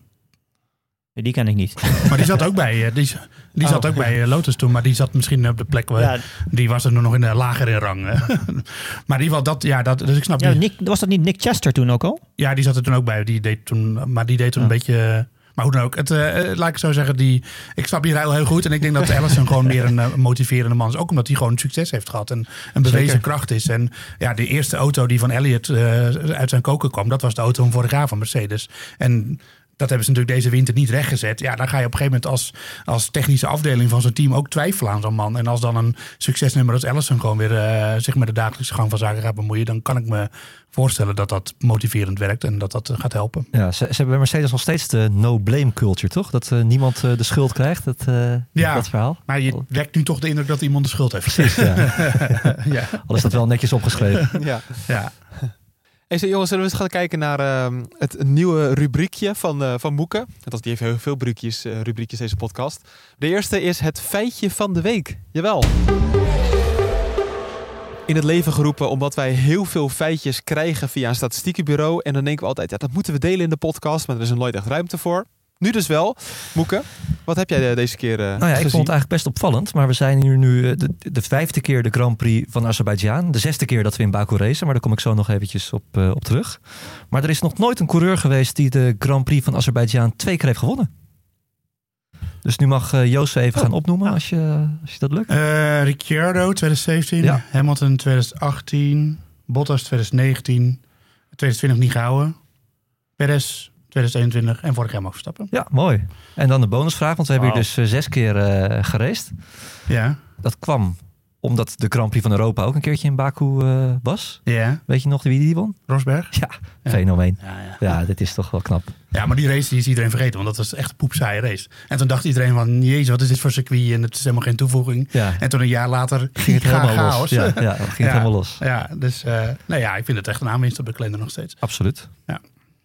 Die ken ik niet. Maar die zat ook bij, die, die oh. zat ook bij Lotus toen, maar die zat misschien op de plek waar ja. die was er nog in de lager in rang. Maar in ieder geval dat, ja, dat, dus ik snap. Ja, die, Nick, was dat niet Nick Chester toen ook al? Ja, die zat er toen ook bij. Die deed toen, maar die deed toen ja. een beetje. Maar hoe dan ook, het, uh, laat ik zo zeggen, die, ik snap je heel, heel goed. En ik denk dat Allison gewoon meer een uh, motiverende man is. Ook omdat hij gewoon succes heeft gehad en een bewezen Zeker. kracht is. En ja, de eerste auto die van Elliott uh, uit zijn koker kwam, dat was de auto van vorig jaar van Mercedes. En dat hebben ze natuurlijk deze winter niet rechtgezet. Ja, dan ga je op een gegeven moment als, als technische afdeling van zo'n team ook twijfelen aan zo'n man. En als dan een succesnummer als Allison gewoon weer uh, zich met de dagelijkse gang van zaken gaat bemoeien, dan kan ik me voorstellen dat dat motiverend werkt en dat dat uh, gaat helpen. Ja, ze, ze hebben bij Mercedes nog steeds de no-blame culture, toch? Dat uh, niemand uh, de schuld krijgt, dat, uh, ja, dat verhaal. Maar je wekt nu toch de indruk dat iemand de schuld heeft. Precies, ja. ja. Al is dat wel netjes opgeschreven. ja. ja. Hey, zo, jongens, zullen we eens gaan kijken naar uh, het nieuwe rubriekje van, uh, van Moeke. Die heeft heel veel rubriekjes, uh, rubriekjes deze podcast. De eerste is het feitje van de week. Jawel. In het leven geroepen omdat wij heel veel feitjes krijgen via een statistiekenbureau. En dan denken we altijd, ja, dat moeten we delen in de podcast, maar er is er nooit echt ruimte voor. Nu dus wel. Moeke, wat heb jij deze keer uh, nou ja, gezien? Ik vond het eigenlijk best opvallend. Maar we zijn hier nu de, de vijfde keer de Grand Prix van Azerbeidzjan. De zesde keer dat we in Baku racen. Maar daar kom ik zo nog eventjes op, uh, op terug. Maar er is nog nooit een coureur geweest die de Grand Prix van Azerbeidzjan twee keer heeft gewonnen. Dus nu mag uh, Joost even oh. gaan opnoemen als je, als je dat lukt. Uh, Ricciardo twintig zeventien. Ja. Hamilton twintig achttien. Bottas twintig negentien. twintig twintig niet gehouden. Perez twintig eenentwintig en vorig jaar mag Verstappen. Ja, mooi. En dan de bonusvraag, want we wow. hebben hier dus uh, zes keer uh, geraced. Ja. Dat kwam omdat de Grand Prix van Europa ook een keertje in Baku uh, was. Ja. Weet je nog wie die won? Rosberg. Ja, ja. fenomeen. Ja, ja. ja, dit is toch wel knap. Ja, maar die race die is iedereen vergeten, want dat was echt een poepsaaie race. En toen dacht iedereen van, jezus, wat is dit voor circuit? En het is helemaal geen toevoeging. Ja. En toen een jaar later ging het helemaal chaos. los. Ja, ja, ging het ja. helemaal los. Ja, dus uh, nou ja, ik vind het echt een aanwinst op de kalender nog steeds. Absoluut. Ja.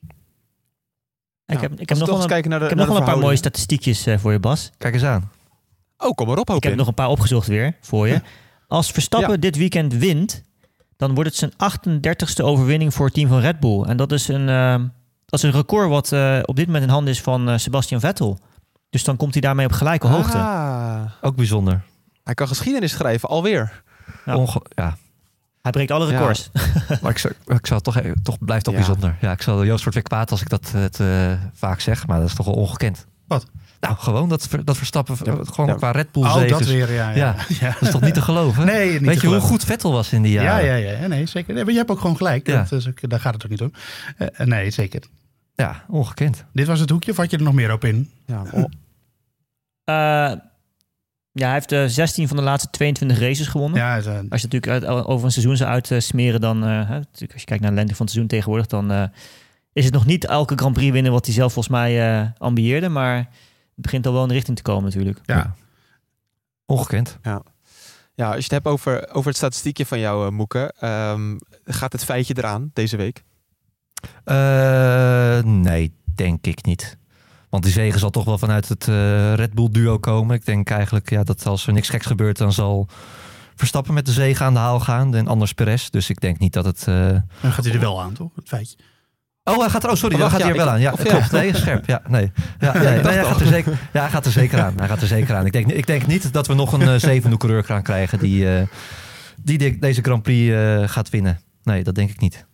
Ik heb, ik heb nog, een, kijken naar de, ik heb nog wel een paar mooie statistiekjes uh, voor je, Bas. Kijk eens aan. Oh, kom maar op, hoop ik. Ik heb nog een paar opgezocht weer voor je. Als Verstappen ja. dit weekend wint, dan wordt het zijn achtendertigste overwinning voor het team van Red Bull. En dat is een, uh, dat is een record wat uh, op dit moment in handen is van uh, Sebastian Vettel. Dus dan komt hij daarmee op gelijke ah. hoogte. Ook bijzonder. Hij kan geschiedenis schrijven, alweer. Ja. Onge- ja. Hij breekt alle records. Ja. Maar ik zou, ik zou toch, toch blijft toch ja. bijzonder. Ja, ik zal Joost wordt weer kwaad als ik dat het, uh, vaak zeg, maar dat is toch wel ongekend. Wat? Nou, gewoon dat, dat Verstappen ja. gewoon ja. qua Red Bull oh, zegens. dat weer, ja. ja. ja. ja. Dat is toch niet te geloven? Nee, niet Weet te je geloven. hoe goed Vettel was in die jaren? Ja, ja, ja. Nee, zeker. Nee, maar je hebt ook gewoon gelijk. Ja. Dat is ook, daar gaat het ook niet om. Uh, nee, zeker. Ja, ongekend. Dit was het hoekje, of had je er nog meer op in? Ja, oh. uh, ja hij heeft uh, zestien van de laatste tweeëntwintig races gewonnen. Ja, uh, als je natuurlijk uit, over een seizoen zou uitsmeren, dan... Uh, als je kijkt naar de lengte van het seizoen tegenwoordig, dan uh, is het nog niet elke Grand Prix winnen wat hij zelf volgens mij uh, ambieerde, maar het begint al wel in de richting te komen natuurlijk. Ja, ja. Ongekend. Ja. Ja, als je het hebt over, over het statistiekje van jou, uh, Moeke, um, gaat het feitje eraan deze week? Uh, nee, denk ik niet. Want die zege zal toch wel vanuit het uh, Red Bull duo komen. Ik denk eigenlijk ja, dat als er niks geks gebeurt, dan zal Verstappen met de zege aan de haal gaan en anders Perez. Dus ik denk niet dat het... Uh... Dan gaat hij er wel aan, toch? Het feitje. Oh, hij gaat er, oh, sorry, oh, dan gaat hij ja, er wel ik, aan. Ja, of, klopt. Ja. Nee, scherp. Ja, nee. Ja, nee, nee, hij, gaat er zeker, ja, hij gaat er zeker aan. Hij gaat er zeker aan. Ik denk, ik denk niet dat we nog een uh, zevende coureur gaan krijgen die, uh, die de, deze Grand Prix uh, gaat winnen. Nee, dat denk ik niet.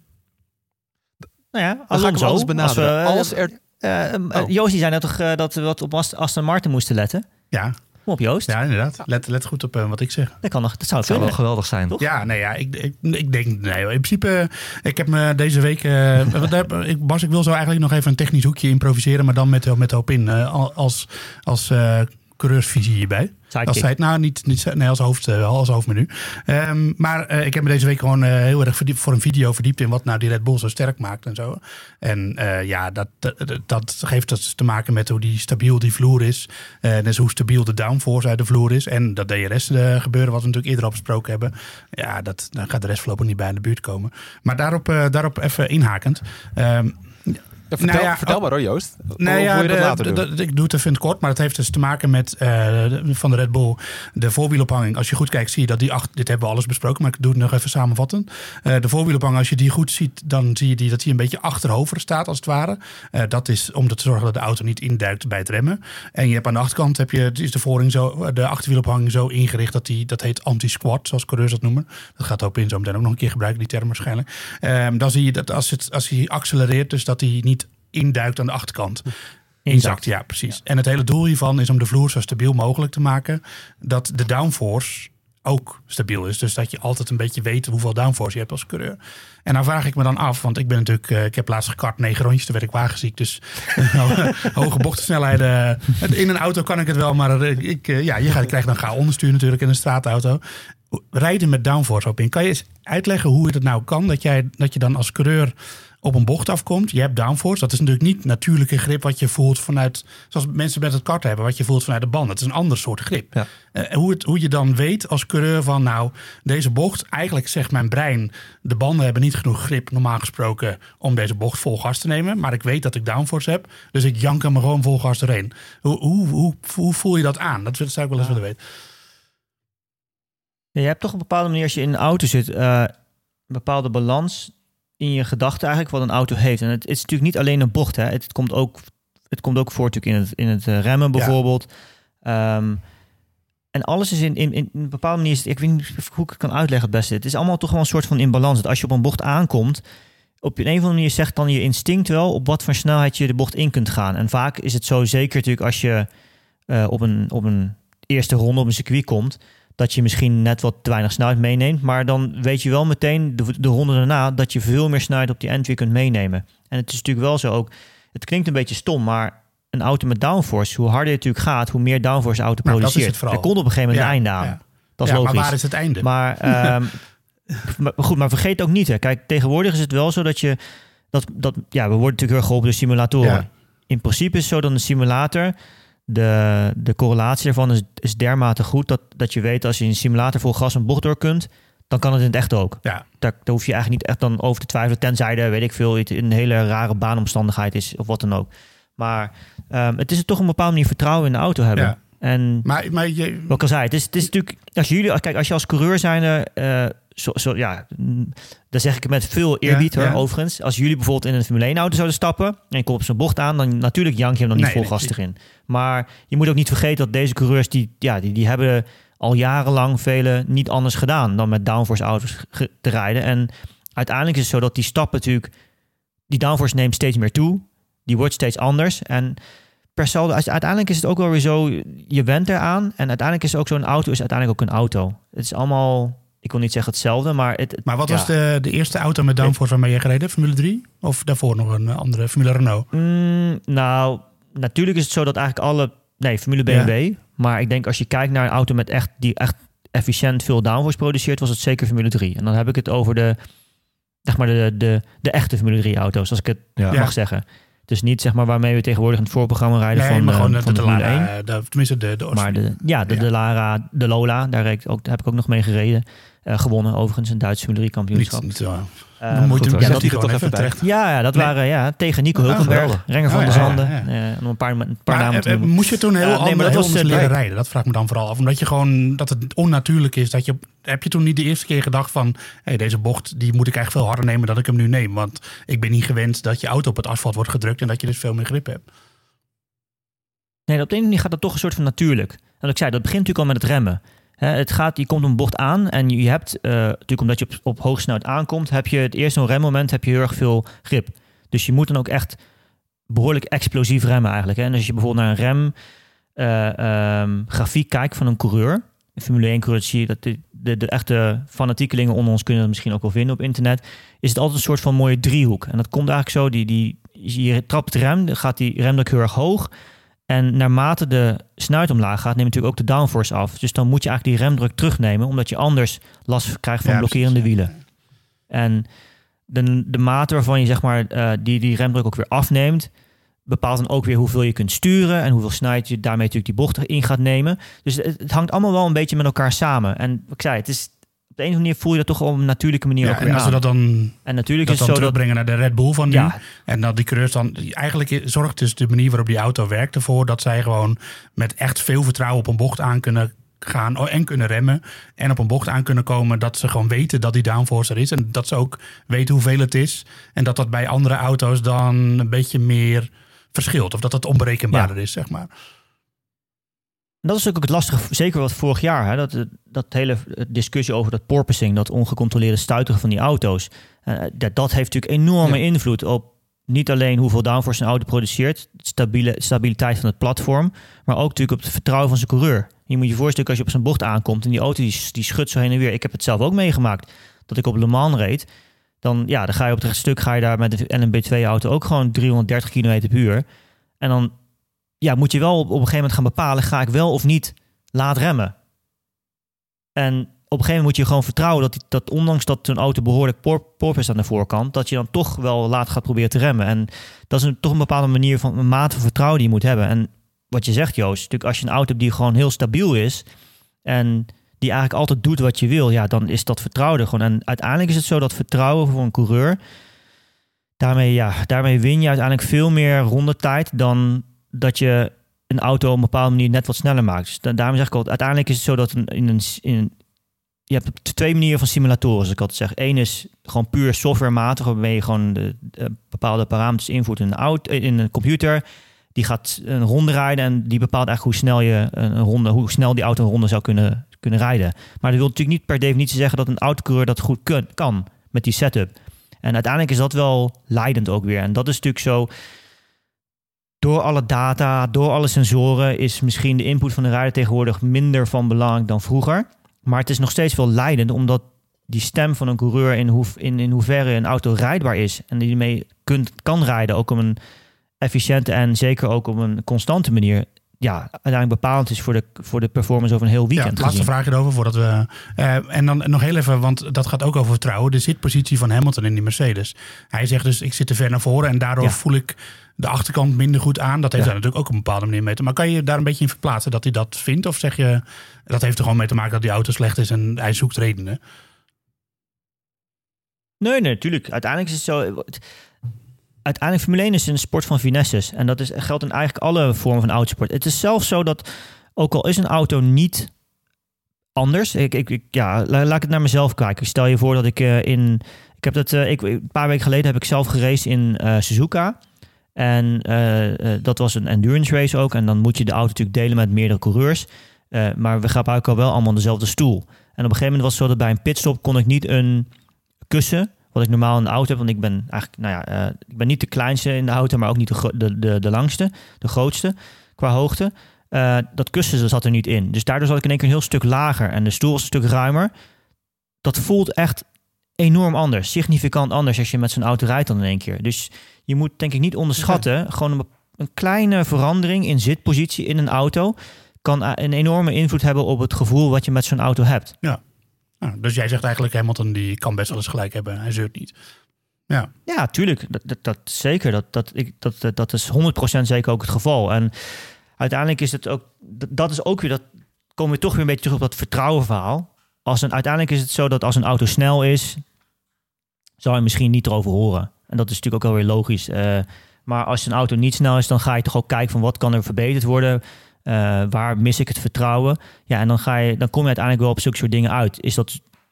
Nou ja, als ik alles benaderen. Als, we, als er... Uh, uh, oh. Joost, die zei net toch uh, dat we wat op Aston Martin moesten letten? Ja. Kom op, Joost. Ja, inderdaad. Let, let goed op uh, wat ik zeg. Dat kan nog. Dat zou, dat zou wel geweldig zijn, toch? Ja, nee, ja. Ik, ik, ik denk, nee, in principe, ik heb me deze week, uh, ik, Bas, ik wil zo eigenlijk nog even een technisch hoekje improviseren, maar dan met, met hoop in, uh, als, als uh, coureursvisie hierbij. Sidekick. Als zij het nou niet, niet nee, als hoofd, wel als hoofdmenu. Um, maar uh, ik heb me deze week gewoon uh, heel erg verdiept, voor een video verdiept in wat nou die Red Bull zo sterk maakt en zo. En uh, ja, dat, dat, dat geeft dus te maken met hoe die stabiel die vloer is. Uh, dus hoe stabiel de downforce uit de vloer is. En dat D R S uh, gebeuren, wat we natuurlijk eerder al besproken hebben. Ja, dat, dan gaat de rest voorlopig niet bij in de buurt komen. Maar daarop, uh, daarop even inhakend. Um, Ja, vertel, nou ja, vertel maar hoor, Joost. Nou Hoe ja, wil je dat de, later doen? de, de, ik doe het even in het kort, maar het heeft dus te maken met uh, van de Red Bull de voorwielophanging. Als je goed kijkt, zie je dat die achter, dit hebben we alles besproken, maar ik doe het nog even samenvatten. Uh, de voorwielophanging, als je die goed ziet, dan zie je die, dat die een beetje achterover staat als het ware. Uh, dat is om te zorgen dat de auto niet induikt bij het remmen. En je hebt aan de achterkant heb je, is de vooring zo, de achterwielophanging zo ingericht dat die, dat heet anti-squat, zoals coureurs dat noemen. Dat gaat op in zo meteen ook nog een keer gebruiken, die term waarschijnlijk. Uh, dan zie je dat als het als hij accelereert, dus dat hij niet induikt aan de achterkant. Inzakt, ja, precies. Ja. En het hele doel hiervan is om de vloer zo stabiel mogelijk te maken, dat de downforce ook stabiel is. Dus dat je altijd een beetje weet hoeveel downforce je hebt als coureur. En dan vraag ik me dan af, want ik ben natuurlijk, uh, ik heb laatst gekart negen rondjes, toen werd ik wagenziek. Dus hoge bochtensnelheden. In een auto kan ik het wel, maar ik, uh, ja, je krijgt dan ga onderstuur natuurlijk in een straatauto. Rijden met downforce op in. Kan je eens uitleggen hoe het nou kan dat, jij, dat je dan als coureur op een bocht afkomt, je hebt downforce. Dat is natuurlijk niet natuurlijke grip wat je voelt vanuit, zoals mensen met het kart hebben, wat je voelt vanuit de band. Dat is een ander soort grip. Ja. Uh, hoe, het, hoe je dan weet als coureur van, nou, deze bocht, eigenlijk zegt mijn brein, de banden hebben niet genoeg grip, normaal gesproken, om deze bocht vol gas te nemen. Maar ik weet dat ik downforce heb, dus ik jank hem gewoon vol gas erheen. Hoe, hoe, hoe, hoe voel je dat aan? Dat zou ik wel eens willen weten. Ja, je hebt toch op een bepaalde manier, als je in een auto zit, uh, een bepaalde balans in je gedachten eigenlijk wat een auto heeft. En het, het is natuurlijk niet alleen een bocht. Hè. Het, het, komt, ook, het komt ook voor natuurlijk in het, in het uh, remmen bijvoorbeeld. Ja. Um, en alles is in, in, in een bepaalde manier, is het, ik weet niet hoe ik het kan uitleggen het beste. Het is allemaal toch wel een soort van in balans. Dat als je op een bocht aankomt, op een of andere manier zegt dan je instinct wel op wat voor snelheid je de bocht in kunt gaan. En vaak is het zo, zeker natuurlijk als je uh, op, een, op een eerste ronde op een circuit komt, dat je misschien net wat te weinig snelheid meeneemt. Maar dan weet je wel meteen de, de ronde daarna dat je veel meer snelheid op die entry kunt meenemen. En het is natuurlijk wel zo ook, het klinkt een beetje stom, maar een auto met downforce, hoe harder je natuurlijk gaat, hoe meer downforce de auto nou, produceert. Er komt op een gegeven moment ja, een einde aan. Ja. Dat is ja, logisch. Maar waar is het einde? Maar, um, maar goed, maar vergeet ook niet. Hè. Kijk, tegenwoordig is het wel zo dat je, dat, dat ja, we worden natuurlijk heel geholpen door simulatoren. Ja. In principe is het zo dat een simulator, De, de correlatie ervan is, is dermate goed dat, dat je weet als je in een simulator vol gas een bocht door kunt, dan kan het in het echt ook. Ja. Daar, daar hoef je eigenlijk niet echt dan over te twijfelen, tenzij er, weet ik veel, een hele rare baanomstandigheid is of wat dan ook. Maar um, het is toch een bepaalde manier vertrouwen in de auto hebben. Ja. En maar, maar je, wat ik al zei, het is, het is natuurlijk, als jullie, kijk, als je als coureur zijn, uh, zo, zo, ja, dan zeg ik het met veel eerbied, ja, hoor, ja. overigens. Als jullie bijvoorbeeld in een Formule één auto zouden stappen en je komt op zo'n bocht aan, dan natuurlijk jank je hem dan niet nee, vol gas nee, erin. Maar je moet ook niet vergeten dat deze coureurs, die, ja, die, die hebben al jarenlang vele niet anders gedaan dan met downforce auto's ge- te rijden. En uiteindelijk is het zo dat die stappen natuurlijk, die downforce neemt steeds meer toe. Die wordt steeds anders. En per saldo, uiteindelijk is het ook wel weer zo, je went eraan. En uiteindelijk is het ook zo'n auto, is uiteindelijk ook een auto. Het is allemaal, ik wil niet zeggen hetzelfde, maar... Het, het, maar wat ja. was de, de eerste auto met downforce waarmee je gereden? Formule drie? Of daarvoor nog een andere, Formule Renault? Mm, nou, natuurlijk is het zo dat eigenlijk alle... Nee, Formule B M W. Ja. Maar ik denk als je kijkt naar een auto met echt, die echt efficiënt veel downforce produceert, was het zeker Formule drie. En dan heb ik het over de, zeg maar de, de, de echte Formule drie auto's, als ik het ja. mag zeggen. Dus niet zeg maar waarmee we tegenwoordig in het voorprogramma rijden nee, van, maar gewoon uh, van de, de, de Formule Lara, één. De, tenminste de, de maar de, ja, de, ja. de Lara, de Lola, daar, ik ook, daar heb ik ook nog mee gereden. Uh, gewonnen overigens, een Duits Formule drie kampioenschap. Niet, niet zo. Uh, Dan moet je goed, ja, dat hij toch even terecht. Ja, ja dat nee. waren ja, tegen Nico Hulkenberg, oh, Renger van oh, der ja, Zanden. ja, ja. Uh, om een paar, een paar maar, namen te uh, noemen. Moest je toen heel, uh, nee, ander, heel anders leren uh, rijden? Dat vraag ik me dan vooral af. Omdat je gewoon, dat het onnatuurlijk is. Dat je, heb je toen niet de eerste keer gedacht van... Hey, deze bocht die moet ik eigenlijk veel harder nemen dan ik hem nu neem. Want ik ben niet gewend dat je auto op het asfalt wordt gedrukt... en dat je dus veel meer grip hebt. Nee, op de ene manier gaat dat toch een soort van natuurlijk. En wat ik zei, dat begint natuurlijk al met het remmen. He, het gaat, je komt een bocht aan en je hebt, uh, natuurlijk omdat je op, op hoge snelheid aankomt, heb je het eerste remmoment heb je heel erg veel grip. Dus je moet dan ook echt behoorlijk explosief remmen eigenlijk. Hè. En als je bijvoorbeeld naar een rem uh, um, grafiek kijkt van een coureur, een Formule één coureur, zie je dat de, de, de echte fanatiekelingen onder ons kunnen dat misschien ook wel vinden op internet, is het altijd een soort van mooie driehoek. En dat komt eigenlijk zo, die, die, je trapt het rem, dan gaat die remdruk heel erg hoog. En naarmate de snuit omlaag gaat, neemt natuurlijk ook de downforce af. Dus dan moet je eigenlijk die remdruk terugnemen, omdat je anders last krijgt van ja, blokkerende precies. wielen. En de, de mate waarvan je zeg maar, uh, die, die remdruk ook weer afneemt, bepaalt dan ook weer hoeveel je kunt sturen en hoeveel snelheid je daarmee natuurlijk die bocht in gaat nemen. Dus het, het hangt allemaal wel een beetje met elkaar samen. En ik zei, het is op de een of andere manier voel je dat toch op een natuurlijke manier ja, ook weer en als aan. we dat dan, en natuurlijk dat is het dan zo terugbrengen dat, naar de Red Bull van nu. Ja. En dat die coureurs dan... Eigenlijk zorgt dus de manier waarop die auto werkt ervoor... dat zij gewoon met echt veel vertrouwen op een bocht aan kunnen gaan... en kunnen remmen. En op een bocht aan kunnen komen dat ze gewoon weten dat die downforce er is. En dat ze ook weten hoeveel het is. En dat dat bij andere auto's dan een beetje meer verschilt. Of dat het onberekenbaarder ja. is, zeg maar. Dat is ook het lastige, zeker wat vorig jaar. Hè, dat, dat hele discussie over dat porpoising, dat ongecontroleerde stuiteren van die auto's. Uh, dat, dat heeft natuurlijk enorme ja. invloed op niet alleen hoeveel downforce een auto produceert, de stabiele, stabiliteit van het platform, maar ook natuurlijk op het vertrouwen van zijn coureur. Je moet je voorstellen als je op zijn bocht aankomt en die auto die, die schudt zo heen en weer. Ik heb het zelf ook meegemaakt, dat ik op Le Mans reed. Dan, ja, dan ga je op het stuk ga je daar met de L M B twee auto ook gewoon driehonderddertig kilometer per uur. En dan ja, moet je wel op, op een gegeven moment gaan bepalen, ga ik wel of niet laat remmen. En op een gegeven moment moet je gewoon vertrouwen dat, die, dat ondanks dat een auto behoorlijk porpoise is aan de voorkant, dat je dan toch wel laat gaat proberen te remmen. En dat is een, toch een bepaalde manier van een mate van vertrouwen die je moet hebben. En wat je zegt, Joost, natuurlijk als je een auto hebt die gewoon heel stabiel is en die eigenlijk altijd doet wat je wil, ja, dan is dat vertrouwen er gewoon. En uiteindelijk is het zo dat vertrouwen voor een coureur, daarmee, ja, daarmee win je uiteindelijk veel meer rondetijd dan dat je een auto op een bepaalde manier net wat sneller maakt. Dus da- daarom zeg ik altijd, uiteindelijk is het zo dat een, in een, in een, je hebt twee manieren van simulatoren, zoals ik altijd zeg. Eén is gewoon puur softwarematig, waarbij je gewoon de, de bepaalde parameters invoert in een, auto, in een computer. Die gaat een ronde rijden en die bepaalt eigenlijk hoe snel je een ronde, hoe snel die auto een ronde zou kunnen, kunnen rijden. Maar dat wil natuurlijk niet per definitie zeggen dat een autocoureur dat goed kun, kan met die setup. En uiteindelijk is dat wel leidend ook weer. En dat is natuurlijk zo. Door alle data, door alle sensoren is misschien de input van de rijder tegenwoordig minder van belang dan vroeger. Maar het is nog steeds wel leidend, omdat die stem van een coureur in, hoe, in, in hoeverre een auto rijdbaar is en die mee kunt, kan rijden, ook op een efficiënte en zeker ook op een constante manier, ja, uiteindelijk bepalend is voor de, voor de performance over een heel weekend. Ja, laatste vraag erover voordat we... Uh, en dan nog heel even, want dat gaat ook over vertrouwen. De zitpositie van Hamilton in die Mercedes. Hij zegt dus, ik zit te ver naar voren en daardoor ja. voel ik de achterkant minder goed aan. Dat heeft ja. daar natuurlijk ook op een bepaalde manier mee te maken. Maar kan je daar een beetje in verplaatsen dat hij dat vindt? Of zeg je, dat heeft er gewoon mee te maken dat die auto slecht is en hij zoekt redenen? Nee, nee, natuurlijk. Uiteindelijk is het zo. Uiteindelijk Formule één is een sport van finesses. En dat is, geldt in eigenlijk alle vormen van autosport. Het is zelfs zo dat, ook al is een auto niet anders. Ik, ik, ik, ja, laat ik het naar mezelf kijken. Stel je voor dat ik uh, in... Ik heb dat, uh, ik, een paar weken geleden heb ik zelf geraced in uh, Suzuka. En uh, uh, dat was een endurance race ook. En dan moet je de auto natuurlijk delen met meerdere coureurs. Uh, maar we gebruiken al wel allemaal dezelfde stoel. En op een gegeven moment was het zo dat bij een pitstop kon ik niet een kussen, wat ik normaal in de auto heb, want ik ben eigenlijk, nou ja, uh, ik ben niet de kleinste in de auto, maar ook niet de, gro- de, de, de langste, de grootste qua hoogte. Uh, dat kussen zat er niet in. Dus daardoor zat ik in één keer een heel stuk lager en de stoel was een stuk ruimer. Dat voelt echt enorm anders, significant anders als je met zo'n auto rijdt dan in één keer. Dus je moet denk ik niet onderschatten, okay. gewoon een, een kleine verandering in zitpositie in een auto kan een enorme invloed hebben op het gevoel wat je met zo'n auto hebt. Ja. Nou, dus jij zegt eigenlijk Hamilton die kan best wel eens gelijk hebben. Hij zeurt niet. Ja, ja tuurlijk. Dat, dat, dat zeker. Dat, dat, ik, dat, dat, dat is honderd procent zeker ook het geval. En uiteindelijk is het ook... Dat, dat is ook weer... Dat komen we toch weer een beetje terug op dat vertrouwen verhaal. als een, uiteindelijk is het zo dat als een auto snel is, zou je misschien niet erover horen. En dat is natuurlijk ook wel weer logisch. Uh, maar als een auto niet snel is, dan ga je toch ook kijken van wat kan er verbeterd worden. Uh, waar mis ik het vertrouwen? Ja, en dan, ga je, dan kom je uiteindelijk wel op zulke soort dingen uit. Is dat,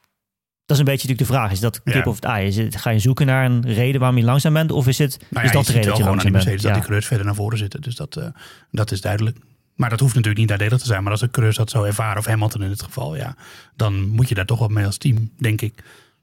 dat is een beetje natuurlijk de vraag. Is dat kip ja. of het ei? Is het, ga je zoeken naar een reden waarom je langzaam bent? Of is, het, nou is ja, dat de reden dat je langzaam bent? Dat ja. die coureurs verder naar voren zitten. Dus dat, uh, dat is duidelijk. Maar dat hoeft natuurlijk niet nadelig te zijn. Maar als de coureurs dat zo ervaren, of Hamilton in dit geval, ja, dan moet je daar toch wat mee als team, denk ik.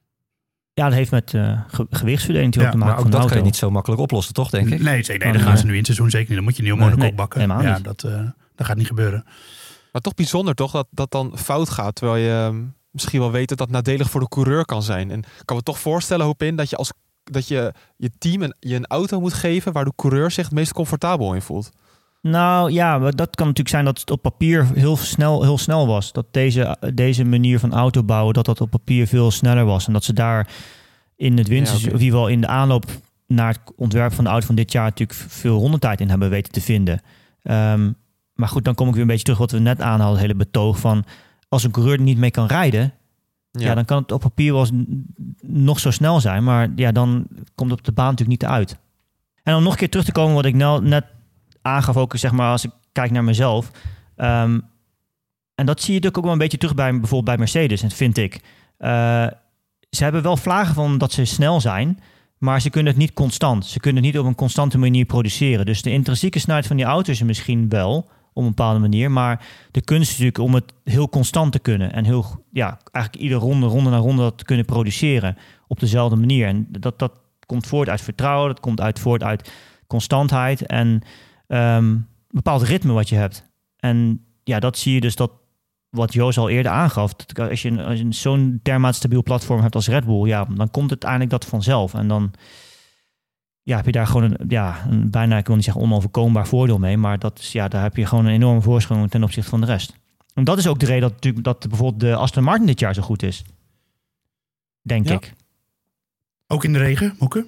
Ja, dat heeft met uh, ge- gewichtsverdeling ja, te maken. Maar ook van dat auto. kan je niet zo makkelijk oplossen, toch, denk ik? Nee, nee, nee dat gaan ze nu in het seizoen zeker niet. Dan moet je niet op Monaco nee, bakken. Nee, ja, dat, uh, dat gaat niet gebeuren. Maar toch bijzonder toch, dat dat dan fout gaat. Terwijl je um, misschien wel weet dat dat nadelig voor de coureur kan zijn. En ik kan me toch voorstellen, hoop in, dat je als dat je, je team een, je een auto moet geven waar de coureur zich het meest comfortabel in voelt. Nou ja, dat kan natuurlijk zijn dat het op papier heel snel, heel snel was. Dat deze, deze manier van auto bouwen, dat dat op papier veel sneller was. En dat ze daar in het winst, ja, okay. of in ieder geval in de aanloop naar het ontwerp van de auto van dit jaar natuurlijk veel rondetijd in hebben weten te vinden. Um, maar goed, dan kom ik weer een beetje terug wat we net aanhaalden, het hele betoog van als een coureur er niet mee kan rijden, ja. ja, dan kan het op papier wel nog zo snel zijn, maar ja, dan komt het op de baan natuurlijk niet uit. En om nog een keer terug te komen wat ik nou net aangaf, ook zeg maar als ik kijk naar mezelf. Um, en dat zie je natuurlijk ook wel een beetje terug bij bijvoorbeeld bij Mercedes, vind ik. Uh, ze hebben wel vlagen van dat ze snel zijn, maar ze kunnen het niet constant. Ze kunnen het niet op een constante manier produceren. Dus de intrinsieke snelheid van die auto is er misschien wel op een bepaalde manier, maar de kunst is natuurlijk om het heel constant te kunnen en heel, ja, eigenlijk iedere ronde, ronde na ronde dat te kunnen produceren op dezelfde manier. En dat, dat komt voort uit vertrouwen, dat komt uit voort uit constantheid en um, een bepaald ritme wat je hebt. En ja, dat zie je dus dat wat Joost al eerder aangaf. Dat als, je, als je zo'n dermate stabiel platform hebt als Red Bull, ja, dan komt het uiteindelijk dat vanzelf. En dan ja, heb je daar gewoon een, ja, een bijna, ik wil niet zeggen onoverkombaar voordeel mee, maar dat is, ja, daar heb je gewoon een enorme voorsprong ten opzichte van de rest. En dat is ook de reden dat, dat bijvoorbeeld de Aston Martin dit jaar zo goed is. Denk ja. ik. Ook in de regen, Moeke?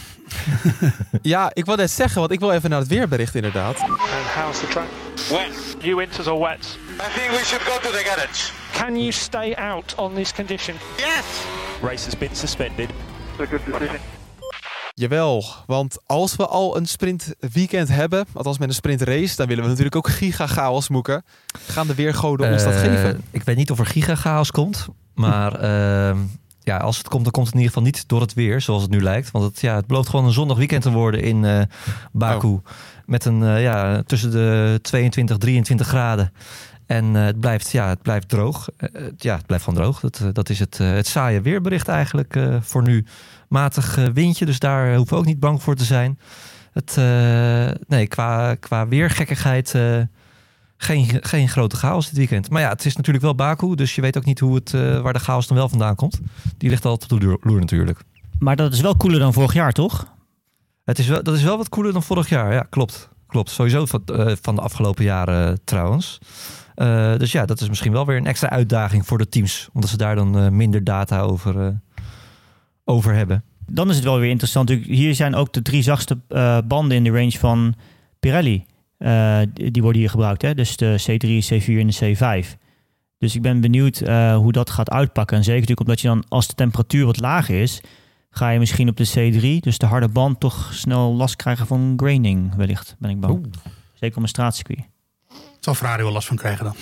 Ja, ik wil net zeggen, want ik wil even naar het weerbericht inderdaad. And how's the track? Wet. You winters are wet. I think we should go to the garage. Can you stay out on this condition? Yes! Race has been suspended. It's a good decision. Jawel, want als we al een sprintweekend hebben, althans met een sprintrace, dan willen we natuurlijk ook giga-chaos, Moeke. Gaan de weergoden ons uh, dat geven? Ik weet niet of er giga-chaos komt, maar uh, ja, als het komt, dan komt het in ieder geval niet door het weer, zoals het nu lijkt. Want het, ja, het belooft gewoon een zondag weekend te worden in uh, Baku. Oh. Met een uh, ja, tussen de tweeëntwintig, drieëntwintig graden. En uh, het, blijft, ja, het blijft droog. Uh, ja, het blijft gewoon droog. Dat, uh, dat is het, uh, het saaie weerbericht eigenlijk uh, voor nu. Matig uh, windje, dus daar hoeven we ook niet bang voor te zijn. Het, uh, nee, qua, qua weergekkigheid uh, geen, geen grote chaos dit weekend. Maar ja, het is natuurlijk wel Baku, dus je weet ook niet hoe het, uh, waar de chaos dan wel vandaan komt. Die ligt altijd op de loer natuurlijk. Maar dat is wel cooler dan vorig jaar, toch? Het is wel, dat is wel wat cooler dan vorig jaar, ja, klopt. Klopt, sowieso van, uh, van de afgelopen jaren uh, trouwens. Uh, dus ja, dat is misschien wel weer een extra uitdaging voor de teams. Omdat ze daar dan uh, minder data over, uh, over hebben. Dan is het wel weer interessant. Hier zijn ook de drie zachtste uh, banden in de range van Pirelli. Uh, die worden hier gebruikt. Hè? Dus de C drie, C vier en de C vijf. Dus ik ben benieuwd uh, hoe dat gaat uitpakken. En zeker natuurlijk omdat je dan, als de temperatuur wat lager is, ga je misschien op de C drie, dus de harde band, toch snel last krijgen van graining wellicht, ben ik bang. Oeh. Zeker op een straatcircuit. Zal Ferrari wel last van krijgen dan.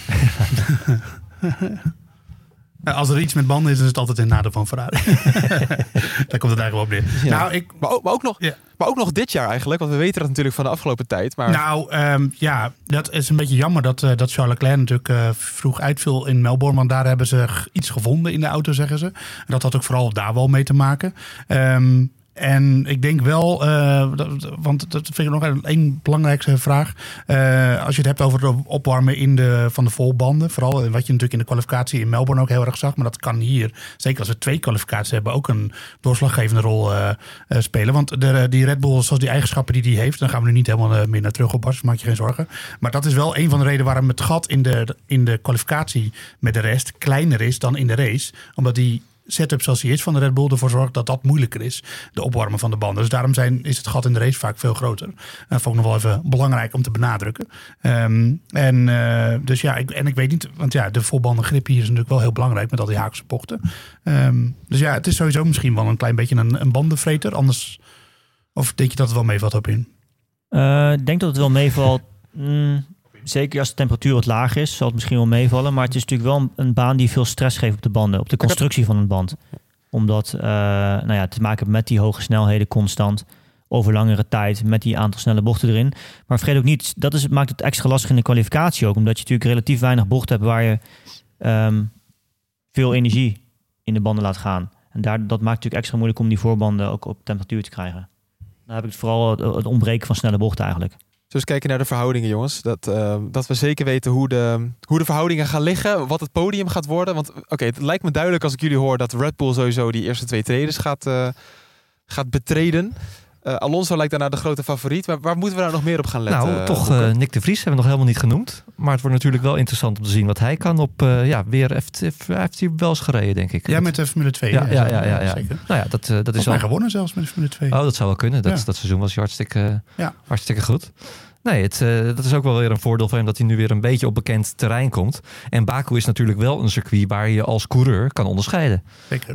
Als er iets met banden is, is het altijd een nadeel van Ferrari. Daar komt het eigenlijk wel op neer. Ja. Nou, ik, maar, ook, maar, ook nog, ja. maar ook nog dit jaar eigenlijk, want we weten dat natuurlijk van de afgelopen tijd. Maar... Nou, um, ja, dat is een beetje jammer dat, uh, dat Charles Leclerc natuurlijk uh, vroeg uitviel in Melbourne. Want daar hebben ze iets gevonden in de auto, zeggen ze. En dat had ook vooral daar wel mee te maken. Um, En ik denk wel, uh, dat, want dat vind ik nog een, een belangrijkste vraag. Uh, als je het hebt over het opwarmen in de, van de volbanden. Vooral wat je natuurlijk in de kwalificatie in Melbourne ook heel erg zag. Maar dat kan hier, zeker als we twee kwalificaties hebben, ook een doorslaggevende rol uh, uh, spelen. Want de, die Red Bull, zoals die eigenschappen die die heeft, dan gaan we nu niet helemaal uh, meer naar terug op, Bas, maak je geen zorgen. Maar dat is wel een van de redenen waarom het gat in de, in de kwalificatie met de rest kleiner is dan in de race. Omdat die setup zoals die is van de Red Bull ervoor zorgt dat dat moeilijker is. De opwarmen van de banden. Dus daarom zijn, is het gat in de race vaak veel groter. Dat vond ik nog wel even belangrijk om te benadrukken. Um, en uh, dus ja, ik, en ik weet niet, want ja, de volbanden grip hier is natuurlijk wel heel belangrijk met al die haakse bochten. Um, dus ja, het is sowieso misschien wel een klein beetje een, een bandenvreter. Anders, of denk je dat het wel meevalt op in? Uh, ik denk dat het wel meevalt. Mm, zeker als de temperatuur wat laag is, zal het misschien wel meevallen. Maar het is natuurlijk wel een, een baan die veel stress geeft op de banden, op de constructie van een band. Omdat uh, nou ja, te maken met die hoge snelheden constant, over langere tijd, met die aantal snelle bochten erin. Maar vergeet ook niet, dat is, maakt het extra lastig in de kwalificatie ook. Omdat je natuurlijk relatief weinig bochten hebt waar je um, veel energie in de banden laat gaan. En daar, dat maakt het natuurlijk extra moeilijk om die voorbanden ook op temperatuur te krijgen. Dan heb ik het vooral het, het ontbreken van snelle bochten eigenlijk. Dus kijken naar de verhoudingen, jongens. Dat, uh, dat we zeker weten hoe de, hoe de verhoudingen gaan liggen. Wat het podium gaat worden. Want oké, okay, het lijkt me duidelijk als ik jullie hoor dat Red Bull sowieso die eerste twee treders gaat, uh, gaat betreden. Uh, Alonso lijkt daarna de grote favoriet. Maar waar moeten we nou nog meer op gaan letten? Nou, toch uh, Nick de Vries hebben we nog helemaal niet genoemd. Maar het wordt natuurlijk wel interessant om te zien wat hij kan op... Uh, ja, weer heeft, heeft, heeft hij wel eens gereden, denk ik. Ja, met de Formule twee. Ja, ja, ja, ja, ja, ja. Zeker. Nou ja, dat, uh, dat is al... al... gewonnen zelfs met de Formule twee. Oh, dat zou wel kunnen. Dat, ja. dat seizoen was hartstikke, uh, ja. hartstikke goed. Nee, het, uh, dat is ook wel weer een voordeel van hem dat hij nu weer een beetje op bekend terrein komt. En Baku is natuurlijk wel een circuit waar je als coureur kan onderscheiden. Zeker.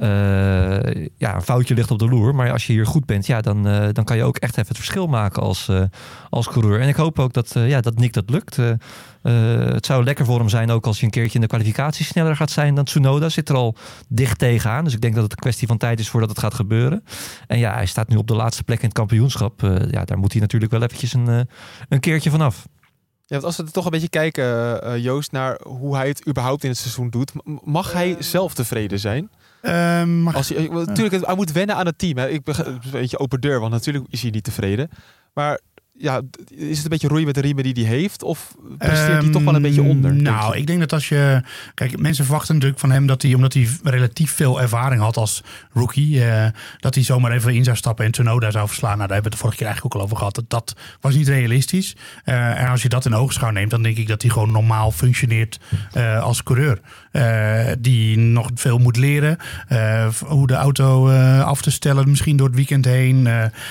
Uh, ja, een foutje ligt op de loer, maar als je hier goed bent, ja, dan, uh, dan kan je ook echt even het verschil maken als, uh, als coureur. En ik hoop ook dat, uh, ja, dat Nick dat lukt. Uh, uh, het zou lekker voor hem zijn ook als je een keertje in de kwalificatie sneller gaat zijn dan Tsunoda. Zit er al dicht tegenaan, dus ik denk dat het een kwestie van tijd is voordat het gaat gebeuren. En ja, hij staat nu op de laatste plek in het kampioenschap. Uh, ja, daar moet hij natuurlijk wel eventjes een, uh, een keertje vanaf. Ja, want als we er toch een beetje kijken, uh, Joost, naar hoe hij het überhaupt in het seizoen doet. Mag hij zelf tevreden zijn? Uh, mag... Als hij, natuurlijk, hij moet wennen aan het team. Hè. Ik ben een beetje open deur, want natuurlijk is hij niet tevreden. Maar ja, is het een beetje roeien met de riemen die hij heeft? Of presteert um, hij toch wel een beetje onder? Nou, ik denk dat als je... Kijk, mensen verwachten natuurlijk van hem dat hij, omdat hij relatief veel ervaring had als rookie, uh, dat hij zomaar even in zou stappen en Tsunoda zou verslaan. Nou, daar hebben we het de vorige keer eigenlijk ook al over gehad. Dat, dat was niet realistisch. Uh, en als je dat in oogschouw neemt, dan denk ik dat hij gewoon normaal functioneert uh, als coureur. Uh, die nog veel moet leren. Uh, hoe de auto uh, af te stellen, misschien door het weekend heen. Uh, uh,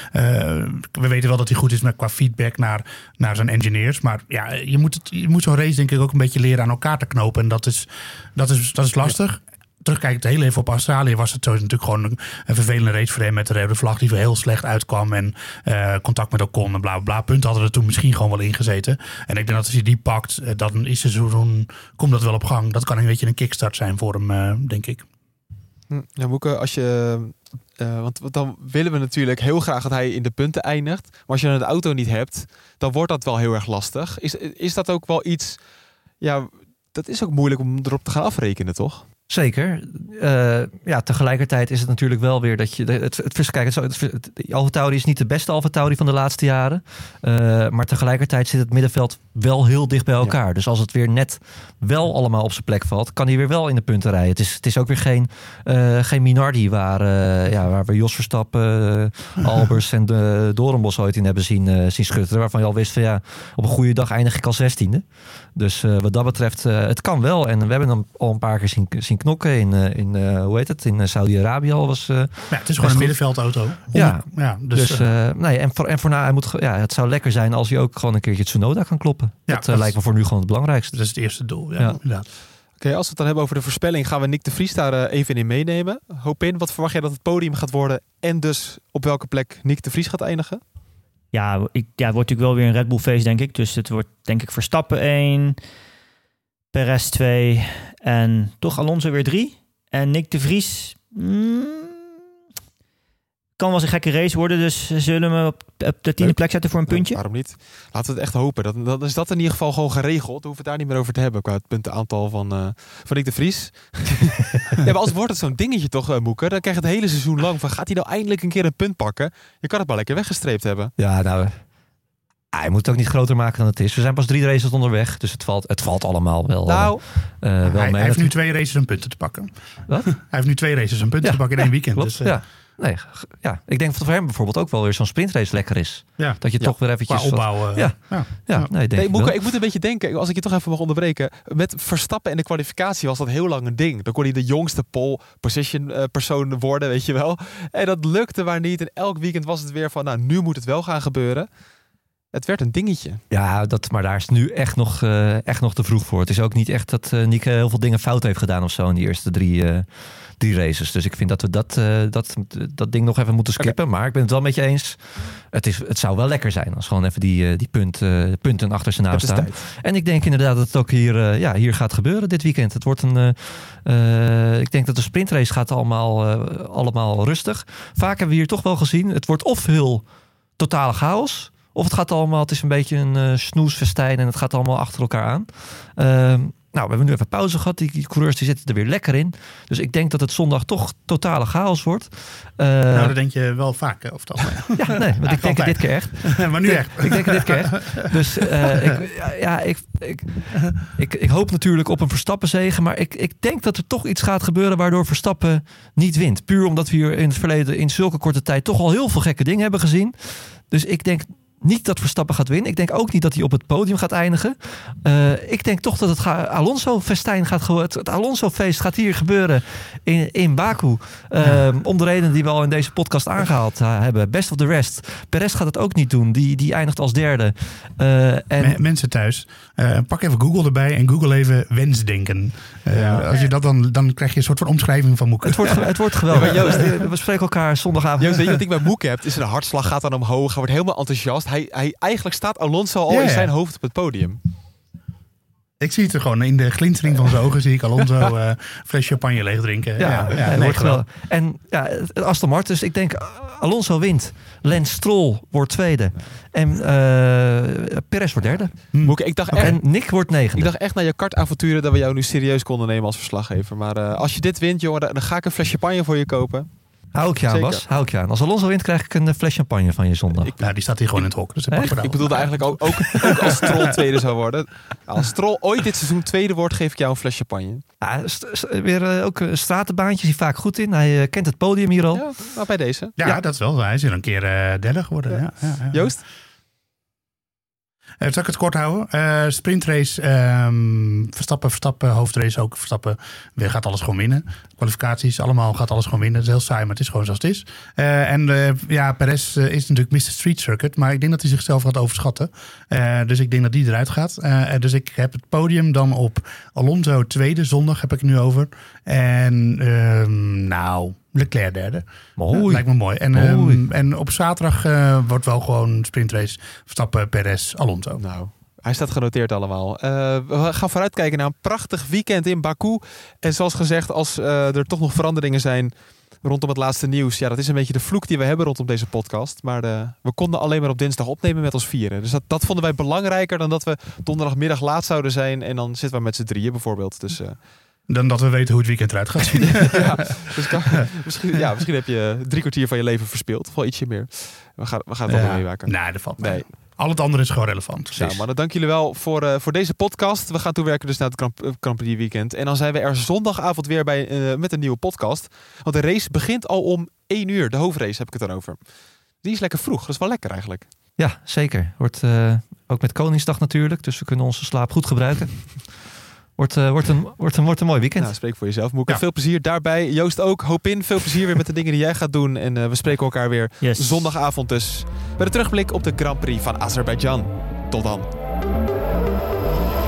we weten wel dat hij goed is met qua feedback naar, naar zijn engineers. Maar ja, je moet, het, je moet zo'n race denk ik ook een beetje leren aan elkaar te knopen. En dat is, dat is, dat is lastig. Ja. Terugkijkend heel even op Australië was het zo natuurlijk gewoon een, een vervelende race voor hem met de rode vlag die heel slecht uitkwam en uh, contact met Ocon en bla bla bla. Punten hadden er toen misschien gewoon wel ingezeten. En ik denk dat als hij die pakt, uh, dan is er zo'n, komt dat wel op gang. Dat kan een beetje een kickstart zijn voor hem, uh, denk ik. Ja, Moeke, als je... Uh, want dan willen we natuurlijk heel graag dat hij in de punten eindigt. Maar als je dan de auto niet hebt, dan wordt dat wel heel erg lastig. Is, is dat ook wel iets... Ja, dat is ook moeilijk om erop te gaan afrekenen, toch? Zeker. Uh, ja, tegelijkertijd is het natuurlijk wel weer dat je... Het, het, het, kijk, het, het, het, AlphaTauri is niet de beste AlphaTauri van de laatste jaren. Uh, maar tegelijkertijd zit het middenveld wel heel dicht bij elkaar. Ja. Dus als het weer net wel allemaal op zijn plek valt, kan hij weer wel in de punten rijden. Het is, het is ook weer geen, uh, geen Minardi waar, uh, ja, waar we Jos Verstappen, uh, Albers en de Doornbos ooit in hebben zien, uh, zien schutteren. Waarvan je al wist van ja, op een goede dag eindig ik al zestiende. Dus uh, wat dat betreft, uh, het kan wel. En we hebben hem al een paar keer zien, zien knokken in, in uh, hoe heet het, in Saudi-Arabië al was. Uh, ja, het is gewoon een middenveldauto. Ja, ja, dus, dus uh, nee, en voor en voor na, hij moet, ja, het zou lekker zijn als hij ook gewoon een keertje Tsunoda kan kloppen. Ja, dat, dat uh, lijkt me voor nu gewoon het belangrijkste. Dat is het eerste doel. Ja, ja. inderdaad. Oké, okay, als we het dan hebben over de voorspelling, gaan we Nick de Vries daar uh, even in meenemen. Hoop in, wat verwacht jij dat het podium gaat worden en dus op welke plek Nick de Vries gaat eindigen? Ja, ik, ja, het wordt natuurlijk wel weer een Red Bull feest, denk ik. Dus het wordt denk ik Verstappen één, Perez twee en toch Alonso weer drie. En Nick de Vries mm, kan wel eens een gekke race worden. Dus zullen we op, op de tiende plek zetten voor een puntje? Ja, waarom niet? Laten we het echt hopen. Dan, dan is dat in ieder geval gewoon geregeld. Dan hoeven we het daar niet meer over te hebben qua het puntenaantal van, uh, van Nick de Vries. Ja, maar als wordt het zo'n dingetje toch, uh, Moeke? Dan krijg je het hele seizoen lang van, gaat hij nou eindelijk een keer een punt pakken? Je kan het maar lekker weggestreept hebben. Ja, nou... Ah, je moet het ook niet groter maken dan het is. We zijn pas drie races onderweg, dus het valt, het valt allemaal wel, nou, uh, wel hij, mee. Hij heeft nu twee races om punten te pakken. Wat? Hij heeft nu twee races om punten ja, te pakken in één ja, weekend. Klopt, dus, uh, ja. nee, ja, ik denk dat voor hem bijvoorbeeld ook wel weer zo'n sprintrace lekker is. Ja. Dat je ja. toch weer eventjes... Qua opbouwen. Wat, ja, ja. ja, nee, denk nee, ik, Moeke, ik moet een beetje denken, als ik je toch even mag onderbreken. Met Verstappen en de kwalificatie was dat heel lang een ding. Dan kon hij de jongste pole position uh, persoon worden, weet je wel. En dat lukte maar niet. En elk weekend was het weer van, nou, nu moet het wel gaan gebeuren. Het werd een dingetje. Ja, dat, maar daar is nu echt nog, uh, echt nog te vroeg voor. Het is ook niet echt dat uh, Nieke heel veel dingen fout heeft gedaan of zo in die eerste drie, uh, drie races. Dus ik vind dat we dat, uh, dat, dat ding nog even moeten skippen. Okay. Maar ik ben het wel met je eens. Het, is, het zou wel lekker zijn als gewoon even die, uh, die punt, uh, punten achter zijn naam staan. Tijd. En ik denk inderdaad dat het ook hier, uh, ja, hier gaat gebeuren dit weekend. Het wordt een... Uh, uh, ik denk dat de sprintrace gaat allemaal, uh, allemaal rustig. Vaak hebben we hier toch wel gezien. Het wordt of heel totale chaos... Of het gaat allemaal, het is een beetje een uh, snoesfestijn en het gaat allemaal achter elkaar aan. Uh, nou, we hebben nu even pauze gehad. Die, die coureurs die zitten er weer lekker in. Dus ik denk dat het zondag toch totale chaos wordt. Uh, nou, dat denk je wel vaak, hè, of dat? Ja, nee, want ik denk het dit keer echt. Maar nu echt. Ik denk het dit keer echt. Dus uh, ik, ja, ik, ik, ik, ik hoop natuurlijk op een Verstappen-zege. Maar ik, ik denk dat er toch iets gaat gebeuren waardoor Verstappen niet wint. Puur omdat we hier in het verleden in zulke korte tijd toch al heel veel gekke dingen hebben gezien. Dus ik denk... niet dat Verstappen gaat winnen. Ik denk ook niet dat hij op het podium gaat eindigen. Uh, ik denk toch dat het ga- Alonso-festijn gaat... Het, het Alonso-feest gaat hier gebeuren in, in Baku. Uh, ja. Om de reden die we al in deze podcast aangehaald uh, hebben. Best of the rest. Perez gaat het ook niet doen. Die, die eindigt als derde. Uh, en... M- mensen thuis, uh, pak even Google erbij en Google even wensdenken. Uh, ja. Als je dat dan, dan krijg je een soort van omschrijving van Moeke. Het wordt, het wordt geweldig. Ja, Joost, we spreken elkaar zondagavond. Joost, weet je wat ik bij Moeke heb? Is een hartslag gaat dan omhoog. Hij wordt helemaal enthousiast. Hij, hij, eigenlijk staat Alonso al ja, in zijn ja. hoofd op het podium. Ik zie het er gewoon in de glinstering van zijn ogen. Zie ik Alonso uh, fles champagne leeg drinken. Ja, ja, ja, nee, wordt wel. En ja, Aston Martin. Dus ik denk Alonso wint. Lance Stroll wordt tweede. En uh, Perez wordt derde. Hm. Moeke, ik dacht echt, en Nick wordt negende. Ik dacht echt naar je kartavonturen dat we jou nu serieus konden nemen als verslaggever. Maar uh, als je dit wint, jongen, dan ga ik een fles champagne voor je kopen. Hou ik je aan, Bas. Hou ik je aan. Als Alonso wint, krijg ik een fles champagne van je zondag. Ik, nou, die staat hier gewoon in het hok. Dus ik bedoelde eigenlijk ook, ook, ook als Stroll tweede zou worden. Als Stroll ooit dit seizoen tweede wordt, geef ik jou een fles champagne. Ja, st- st- weer uh, ook uh, stratenbaantjes, die vaak goed in. Hij uh, kent het podium hier al. Ja, nou, bij deze. Ja, ja, dat is wel. Hij is hier een keer uh, derde geworden. Ja. Ja, ja, ja. Joost? Uh, zal ik het kort houden? Uh, sprintrace, um, Verstappen, Verstappen, hoofdrace ook. Verstappen weer gaat alles gewoon winnen. Kwalificaties, allemaal gaat alles gewoon winnen. Het is heel saai, maar het is gewoon zoals het is. Uh, en uh, ja, Perez uh, is natuurlijk mister Street Circuit. Maar ik denk dat hij zichzelf gaat overschatten. Uh, dus ik denk dat die eruit gaat. Uh, dus ik heb het podium dan op Alonso tweede. Zondag heb ik het nu over. En uh, nou... Leclerc derde. Mooi. Uh, lijkt me mooi. En, um, en op zaterdag uh, wordt wel gewoon sprintrace Verstappen, Perez, Alonso. Nou, hij staat genoteerd allemaal. Uh, we gaan vooruitkijken naar een prachtig weekend in Baku. En zoals gezegd, als uh, er toch nog veranderingen zijn rondom het laatste nieuws. Ja, dat is een beetje de vloek die we hebben rondom deze podcast. Maar de, we konden alleen maar op dinsdag opnemen met ons vieren. Dus dat, dat vonden wij belangrijker dan dat we donderdagmiddag laat zouden zijn. En dan zitten we met z'n drieën bijvoorbeeld. Dus... Uh, Dan dat we weten hoe het weekend eruit gaat zien. ja, dus kan, misschien, ja, misschien heb je drie kwartier van je leven verspild. Of wel ietsje meer. We gaan, we gaan het wel ja. meewerken. Nee, dat valt mee. Al het andere is gewoon relevant. Nou, maar dan dank jullie wel voor, uh, voor deze podcast. We gaan toewerken dus naar het Grand, uh, Grand Prix weekend. En dan zijn we er zondagavond weer bij uh, met een nieuwe podcast. Want de race begint al om één uur. De hoofdrace heb ik het dan over. Die is lekker vroeg. Dat is wel lekker eigenlijk. Ja, zeker. Wordt uh, ook met Koningsdag natuurlijk. Dus we kunnen onze slaap goed gebruiken. Wordt, uh, wordt, een, wordt, een, wordt een mooi weekend. Nou, spreek voor jezelf, Moeke. Ja. Veel plezier daarbij. Joost ook. Hoop in. Veel plezier weer met de dingen die jij gaat doen. En uh, we spreken elkaar weer yes. zondagavond dus. Bij de terugblik op de Grand Prix van Azerbeidzjan. Tot dan.